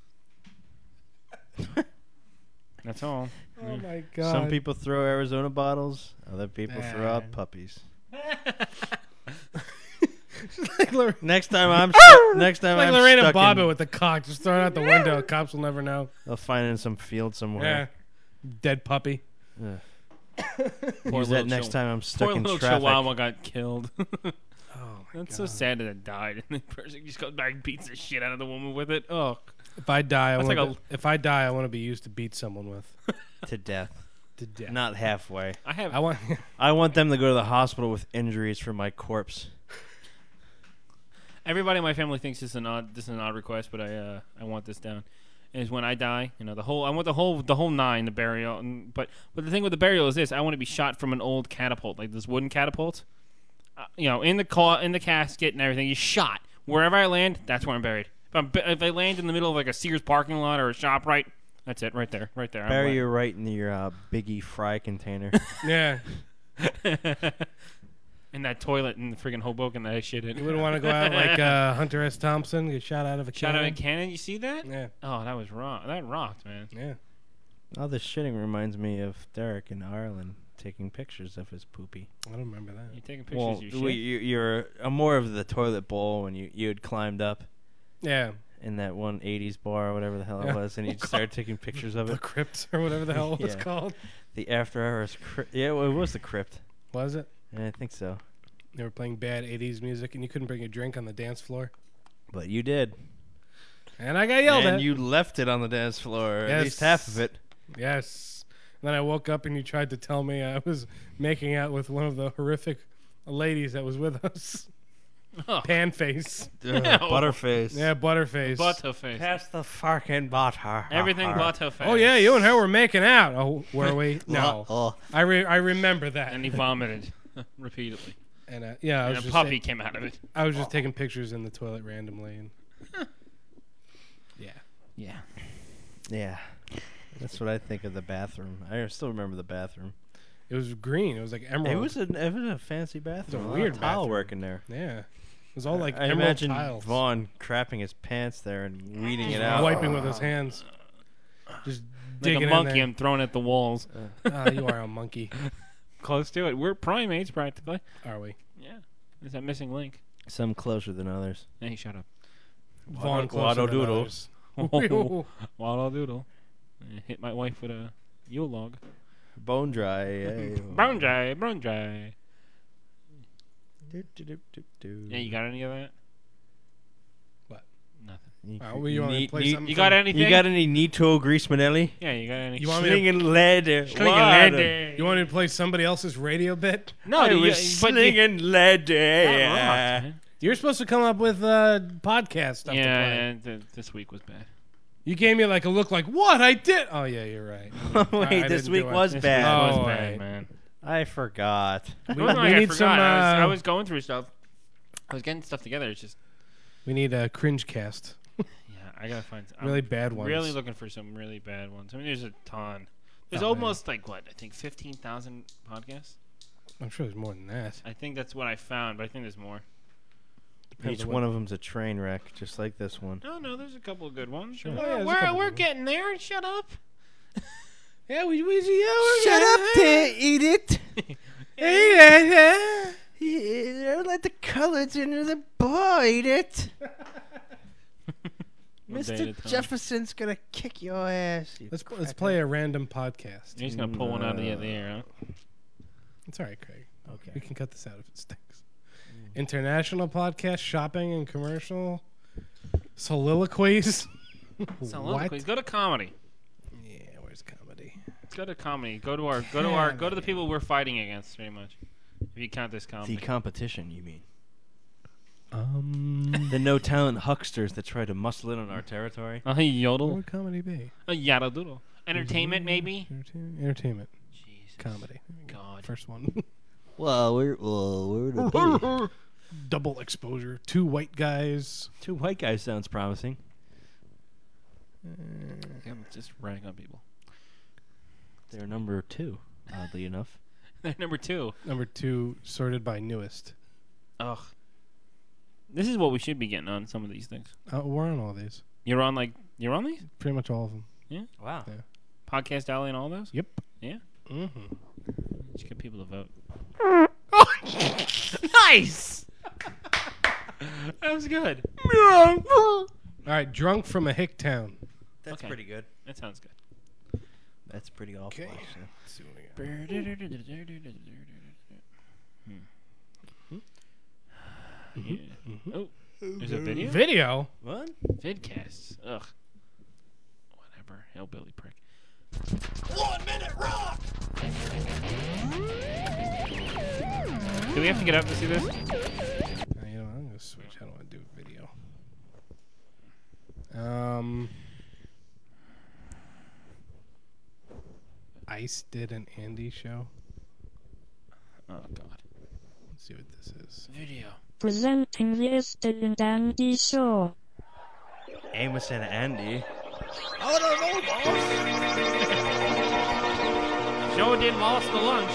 That's all. Oh my god. Some people throw Arizona bottles. Other people throw out Man. puppies. like, Lor- Next time I'm stu- next time like I'm Lorena stuck Bobbitt in, with the cock. Just throw it out the window. Cops will never know. they'll find it in some field Yeah. somewhere. Dead puppy. Ugh. Poor Use that little next Chihu- time I'm stuck Poor in little traffic. Chihuahua got killed. Oh my That's so God. sad that it died, and the person just goes back and beats the shit out of the woman with it. Oh, If I die, I That's want like to, if I die, I want to be used to beat someone with. To death. To death. Not halfway. I have. I want. I want them to go to the hospital with injuries from my corpse. Everybody in my family thinks this is an odd, this is an odd request, but I, uh, I want this down. Is when I die, you know, the whole, I want the whole, the whole nine, the burial. And, but, but the thing with the burial is this: I want to be shot from an old catapult, like this wooden catapult. Uh, you know, in the ca- in the casket and everything. You shot wherever I land. That's where I'm buried. If, I'm, if I land in the middle of like a Sears parking lot or a shop, right, that's it, right there, right there. I'm Bury like- you right in your uh, Biggie fry container. Yeah. in that toilet in the friggin' Hoboken that I shit in. You wouldn't want to go out like uh, Hunter S. Thompson, get shot out of a Shot out cannon. of a cannon. You see that? Yeah. Oh, that was rock. That rocked, man. Yeah. All this shitting reminds me of Derek in Ireland taking pictures of his poopy. I don't remember that. You taking pictures Well, of your shit? we, you, you're uh, more of the toilet bowl when you you had climbed up, Yeah. in that one eighties bar or whatever the hell Yeah. it was, and he started taking pictures of The it. Crypt or whatever the hell it was Yeah. called. The After Hours Crypt. Yeah, well, it was the Crypt. Was it? Yeah, I think so. They were playing bad eighties music, and you couldn't bring a drink on the dance floor. But you did. And I got yelled and at. you left it on the dance floor, Yes. at least half of it. Yes. Then I woke up, and you tried to tell me I was making out with one of the horrific ladies that was with us. Oh. Panface. Ugh, Butterface. Yeah, Butterface. Butterface. Pass the fucking butter. Everything Butterface. Oh, yeah, you and her were making out. Oh, were we? No. Oh. I re- I remember that. And he vomited repeatedly. And uh, yeah, I was And a just puppy ta- came out of it. I was just taking pictures in the toilet randomly. And yeah. Yeah. Yeah. That's what I think of the bathroom. I still remember the bathroom. It was green. It was like emerald. It was a it was a fancy bathroom. a lot of weird tile bathroom. work in there. Yeah. It was all like I emerald imagine tiles. Vaughn crapping his pants there and weeding it out. Wiping with his hands. Just Like digging a in monkey, there. I'm throwing at the walls. Ah, you are a monkey. Close to it. We're primates, practically. Are we? Yeah. There's that missing link. Some closer than others. Hey, shut up. Vaughn Wado- closer than Wado-doodle. others. Waddle doodle. I hit my wife with a Yule log. Bone dry. eh. Brown dry, brown dry. Do, do, do, do, do. Yeah, you got any of that? What? Nothing. You, Uh, well, you want me to need- play need- something You got from- anything? You got any Nito Grease Manelli? Yeah, you got any? You want me to- Slinging leather. Slinging water. leather. You want me to play somebody else's radio bit? No, I you, was but you, slinging leather. that rocked, man. You're supposed to come up with uh, podcast stuff to play. Yeah, and th- this week was bad. You gave me like a look like, what? I did. Oh, yeah, you're right. Wait, I this didn't week do it. was This bad. week was Oh, bad, right. man. I forgot. We, It wasn't we like I need some. forgot. I, was, I uh, was going through stuff. I was getting stuff together. It's just, We need a cringe cast. yeah, I gotta find. I'm Really bad ones. Really looking for some really bad ones. I mean, there's a ton. There's Oh, almost like what I think fifteen thousand podcasts. I'm sure there's more than that. I think that's what I found, but I think there's more. Depends Each on one what- of them's a train wreck, just like this one. No, no, there's a couple of good ones. Sure. We're, Oh, yeah, there's a we're, couple we're good ones. getting there. Shut up. Yeah, we, we yeah, we're Shut gonna- up there, eat it. Hey, yeah, Yeah, don't let the colors into the boy, eat it. One day at Mister a time. Jefferson's gonna kick your ass. you Let's let's cracker. play a random podcast. You're just gonna pull one out of the, the air, huh? It's all right, Craig. Okay. We can cut this out if it stinks. International podcast, shopping and commercial, soliloquies. Soliloquies. Go to comedy. Yeah, where's comedy? Go to comedy. Go to our. Go to our. Go to the people we're fighting against. Pretty much. If you count this comedy. The competition, you mean? Um, The no talent hucksters that try to muscle in on our territory. A what yodel. would comedy be? A yada doodle. Entertainment, maybe. Entertainment. Entertainment. Jesus. Comedy. God. First one. Well, we're well, we're the Double exposure. Two white guys. two white guys sounds promising. Yeah, just rag on people. They're number two, oddly enough. Number two. Number two, sorted by newest. Ugh. This is what we should be getting on some of these things. Uh, we're on all these. You're on like you're on these Pretty much all of them. Wow. Yeah. Podcast Alley and all those. Yep. Yeah. Mm-hmm. Just get people to vote. Nice. That was good. All right, drunk from a hick town. That's Okay. pretty good. That sounds good. That's pretty awful. Okay. actually. Let's see what we got. Yeah. Oh, there's a video. Video. What? Vidcasts. Ugh. Whatever. Hillbilly prick. Do we have to get up to see this? Uh, you know, I'm gonna switch. How do I do video? Um, Ice did an Andy show. Oh God. Let's see what this is. Video. Presenting the Estelle and Andy Show. Amos and Andy. Joe did lost the lunch.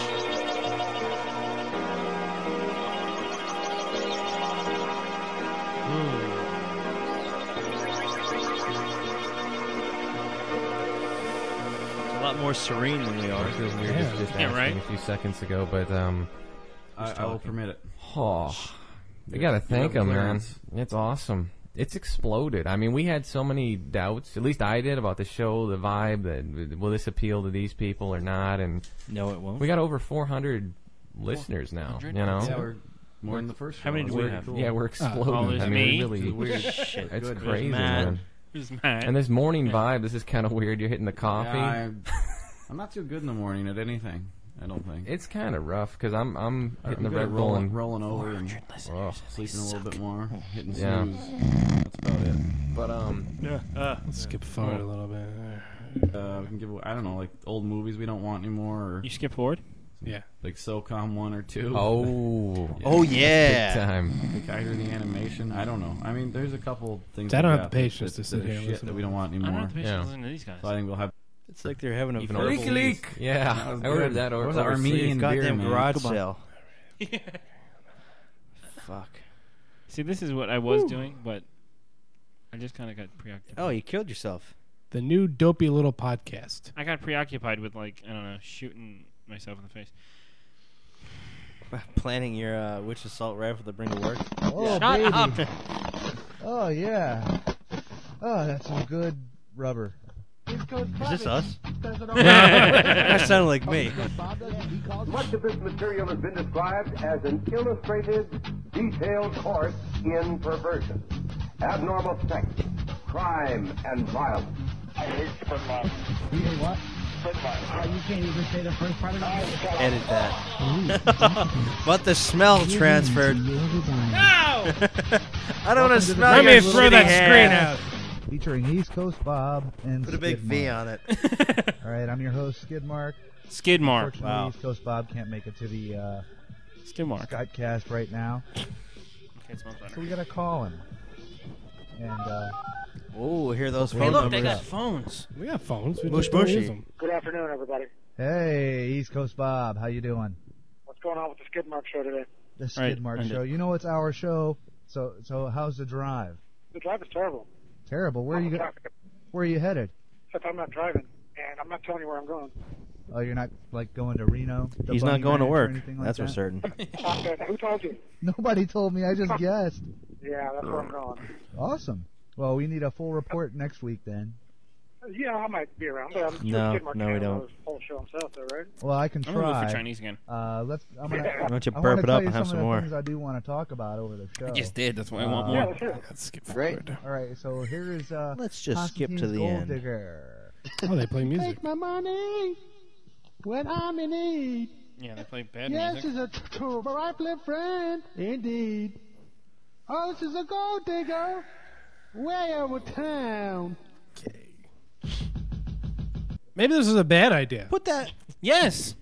A lot more serene than we are. This is weird. Yeah. Just, just Yeah, asking right. a few seconds ago, but um, I, I will permit it. oh, we gotta thank have him, man. clearance. It's awesome. it's exploded. I mean, we had so many doubts. At least I did about the show, the vibe. That will this appeal to these people or not? And no, it won't. We got over four hundred listeners now. You know, yeah, we're more than the first. How many do we we're, have? Yeah, we're exploding. Oh, there's I mean, me? really, Weird shit. it's Good. crazy, Matt. man. Who's Matt? And this morning vibe, this is kind of weird. You're hitting the coffee. Yeah, I'm, I'm not too good in the morning at anything. I don't think. It's kind of rough because I'm I'm hitting I'm the good at Red Bull rolling, and rolling over and oh, sleeping a little bit more, hitting Yeah. snooze. That's about it. but um Let's skip forward a little bit. Uh, we can give away, I don't know, like old movies we don't want anymore, or You skip forward? Yeah. like SOCOM one or two. oh Oh big yeah. time. Like I hear the animation. I don't know. I mean, there's a couple things. I don't like have that the patience that, to sit that are here and shit listen that to we don't want I don't anymore. have the patience Yeah. to listen to these guys. So I think we'll have. It's like they're having a Even verbal overseas. Yeah, That was I ordered good. that. Or, What was that, overseas. Armenian beer, goddamn man? garage Come on. sale. Fuck. See, this is what I was doing, but I just kind of got preoccupied. Oh, you killed yourself. The new dopey little podcast. I got preoccupied with, like, I don't know, shooting myself in the face. Planning your uh, witch assault rifle to bring to work. Oh, Shut baby. up! Oh, yeah. Oh, that's some good rubber. Is this us? That sounded like me. Much of this material has been described as an illustrated, detailed course in perversion, abnormal sex, crime, and violence. I hate split love. You hate what? Split love. Oh, you can't even say the first part of it? Edit that. But the smell transferred. No! I don't want to to the smell Let your me throw shitty that hair. screen out. Featuring East Coast Bob and Put a big Skid V Mark. on it. All right, I'm your host, Skid Mark. Skid mark. Unfortunately, Wow. East Coast Bob can't make it to the uh, Skid mark. Skypecast right now, Okay, it smells so better. we gotta call him. And uh, Oh, hear those Hey, phone look, they numbers. got phones. We got phones. We Bush just don't bushy. use them. Good afternoon, everybody. hey, East Coast Bob, how you doing? What's going on with the Skid Mark show today? The Skid Right, Mark end show. it. You know it's our show. So, so how's the drive? The drive is terrible. Terrible. Where are I'm you? in Go- traffic, where are you headed? Except I'm not driving, and I'm not telling you where I'm going. Oh, you're not like going to Reno? the He's Bunny not going to Ranch or work. anything like That's for that? certain. Uh, Who told you? Nobody told me. I just guessed. Yeah, that's where I'm going. Awesome. Well, we need a full report next week then. Yeah, I might be around. But I'm sure No, Skid Mark no, we can handle don't. his whole show himself, though, right? Well, I can I'm gonna go try. for Chinese again. Uh, let's. I'm gonna. Why don't you I burp wanna it tell up you and have some some of the more? things I do want to talk about over the show. I just did. That's why I want Uh, more. Yeah, let's hear it. Let's skip Great. forward. All right. So here is. Uh, Let's just skip to Constantine's the Gold end. Digger. Oh, they play music. my money when I'm in need. Yeah, they play bad music. is a true rifle friend indeed. Oh, this is a gold digger way over town. Maybe this is a bad idea. Put that. Yes!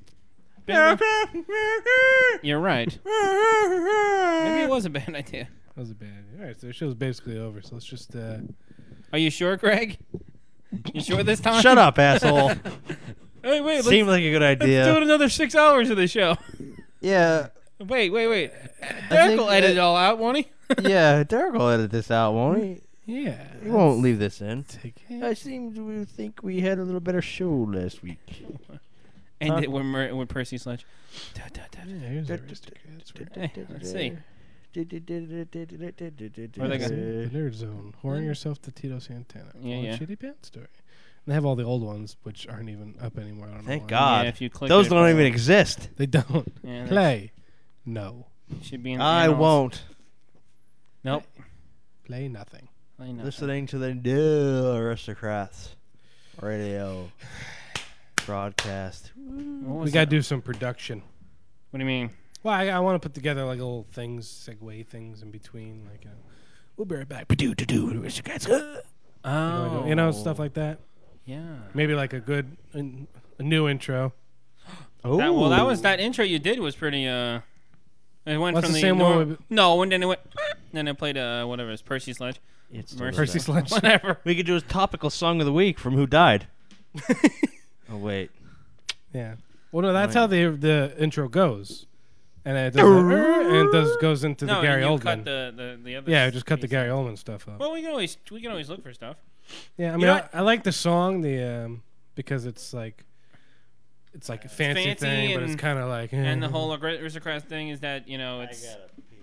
You're right. Maybe it was a bad idea. That was a bad idea. All right, so the show's basically over. So let's just. Uh, Are you sure, Greg? You sure this time? Shut up, asshole. Hey, wait. Let's, Seemed like a good let's do idea. another six hours of the show. Yeah. Wait, wait, wait. Derek think will edit that- it all out, won't he? Yeah, Derek will edit this out, won't he? yeah. He won't leave this in. Take it. I seem to think we had a little better show last week. And Huh? it with, Mer- with Percy Sledge. Da, da, da, Yeah, here's Aristocrats. Hey, let's see. Where Where they go? The Nerd Zone. Whoring yourself to Tito Santana. Yeah, Old yeah. Shitty Pants Story. And they have all the old ones, which aren't even up anymore. I don't Thank know why. God. Yeah, if you click Those it, don't it even exist. They don't. Yeah, they Play. No. should be in the I annals. won't. Nope. Play nothing. I know. Listening to the new Aristocrats radio broadcast. What We was got to that? do some production. What do you mean? Well, I, I want to put together like little things, segue things in between. Like, uh, we'll be right back. Do do do Aristocrats. Oh. You know, stuff like that. Yeah. Maybe like a good, a, a new intro. Oh, That, well, that was that intro you did was pretty. Uh, it went That's from the the, same nor- one we- No, and then it went. Then it played uh whatever it's Percy Sledge. It's Mercy- Percy Sledge. Whatever. We could do a topical song of the week from Who Died. Oh wait. Yeah. Well, no, that's Right. how the the intro goes, and it does, that, and it does goes into no, the Gary and you Oldman. cut the, the the other. Yeah, just cut the piece. Gary Oldman stuff up. Well, we can always we can always look for stuff. Yeah, I You mean, know I, what? I like the song, the um, because it's like, it's like a fancy, fancy thing, but it's and- kind of like, And the whole aristocrat thing is that you know it's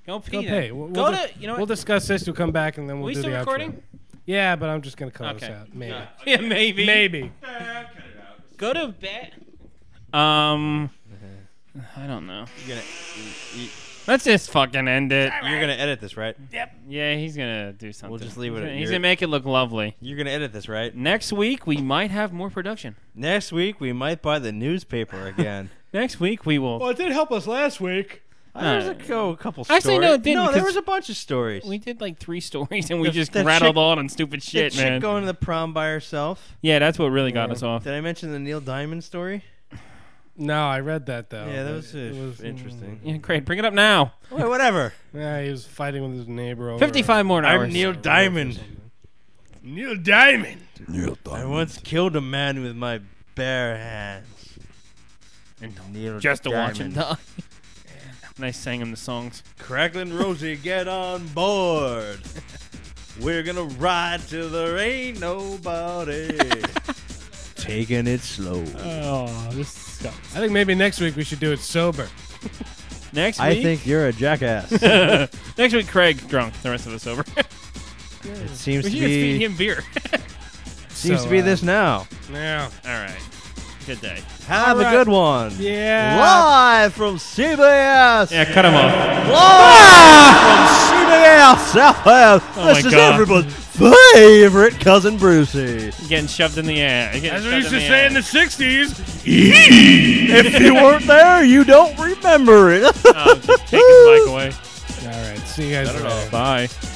Go pee. Go then. pee. We'll, Go we'll to. di- You know we'll what? discuss this. We'll come back and then we'll we do still the recording? outro. Yeah, but I'm just gonna cut Okay. this out. Maybe. Yeah, maybe. Maybe. Go to bed. Um, I don't know. You're gonna, you, Let's just fucking end it. you're gonna edit this, right? Yep. Yeah, he's gonna do something. We'll just leave it He's at gonna, he's your- gonna make it look lovely. You're gonna edit this, right? Next week we might have more production. Next week we might buy the newspaper again. Next week we will. Well, it did help us last week. There was a, go, a couple stories. Actually, no, it didn't. No, there because was a bunch of stories. We did like three stories and we The- just that rattled chick- on on stupid shit, the chick man. going to the prom by herself. Yeah, that's what really got us off. Did I mention the Neil Diamond story? No, I read that though. Yeah, that but was, uh, it was interesting. Yeah, great. Bring it up now. Wait, whatever. Yeah, he was fighting with his neighbor. Over Fifty-five more hours. I'm Neil Diamond. Neil Diamond. Neil Diamond. I once killed a man with my bare hands. And Neil Just to watch him Diamond. die. And I sang him the songs. Cracklin' Rosie, get on board. We're gonna ride till there ain't nobody. Taking it slow. Oh, this sucks. I think maybe next week we should do it sober. Next week. I think you're a jackass. Next week, Craig drunk. The rest of us sober. It seems we to should just feed be him beer. seems So, to be uh, this now. Yeah. All right. Good day. Have All a right. good one. Yeah. Live from C B S. Yeah, cut him off. Live from C B S Southwest. Oh this my is God. everybody's favorite cousin Brucey. Getting shoved in the air. Getting As we shoved used to in the say air. in the sixties. If you weren't there, you don't remember it. Oh, just take his mic away. All right. See you guys later. Bye.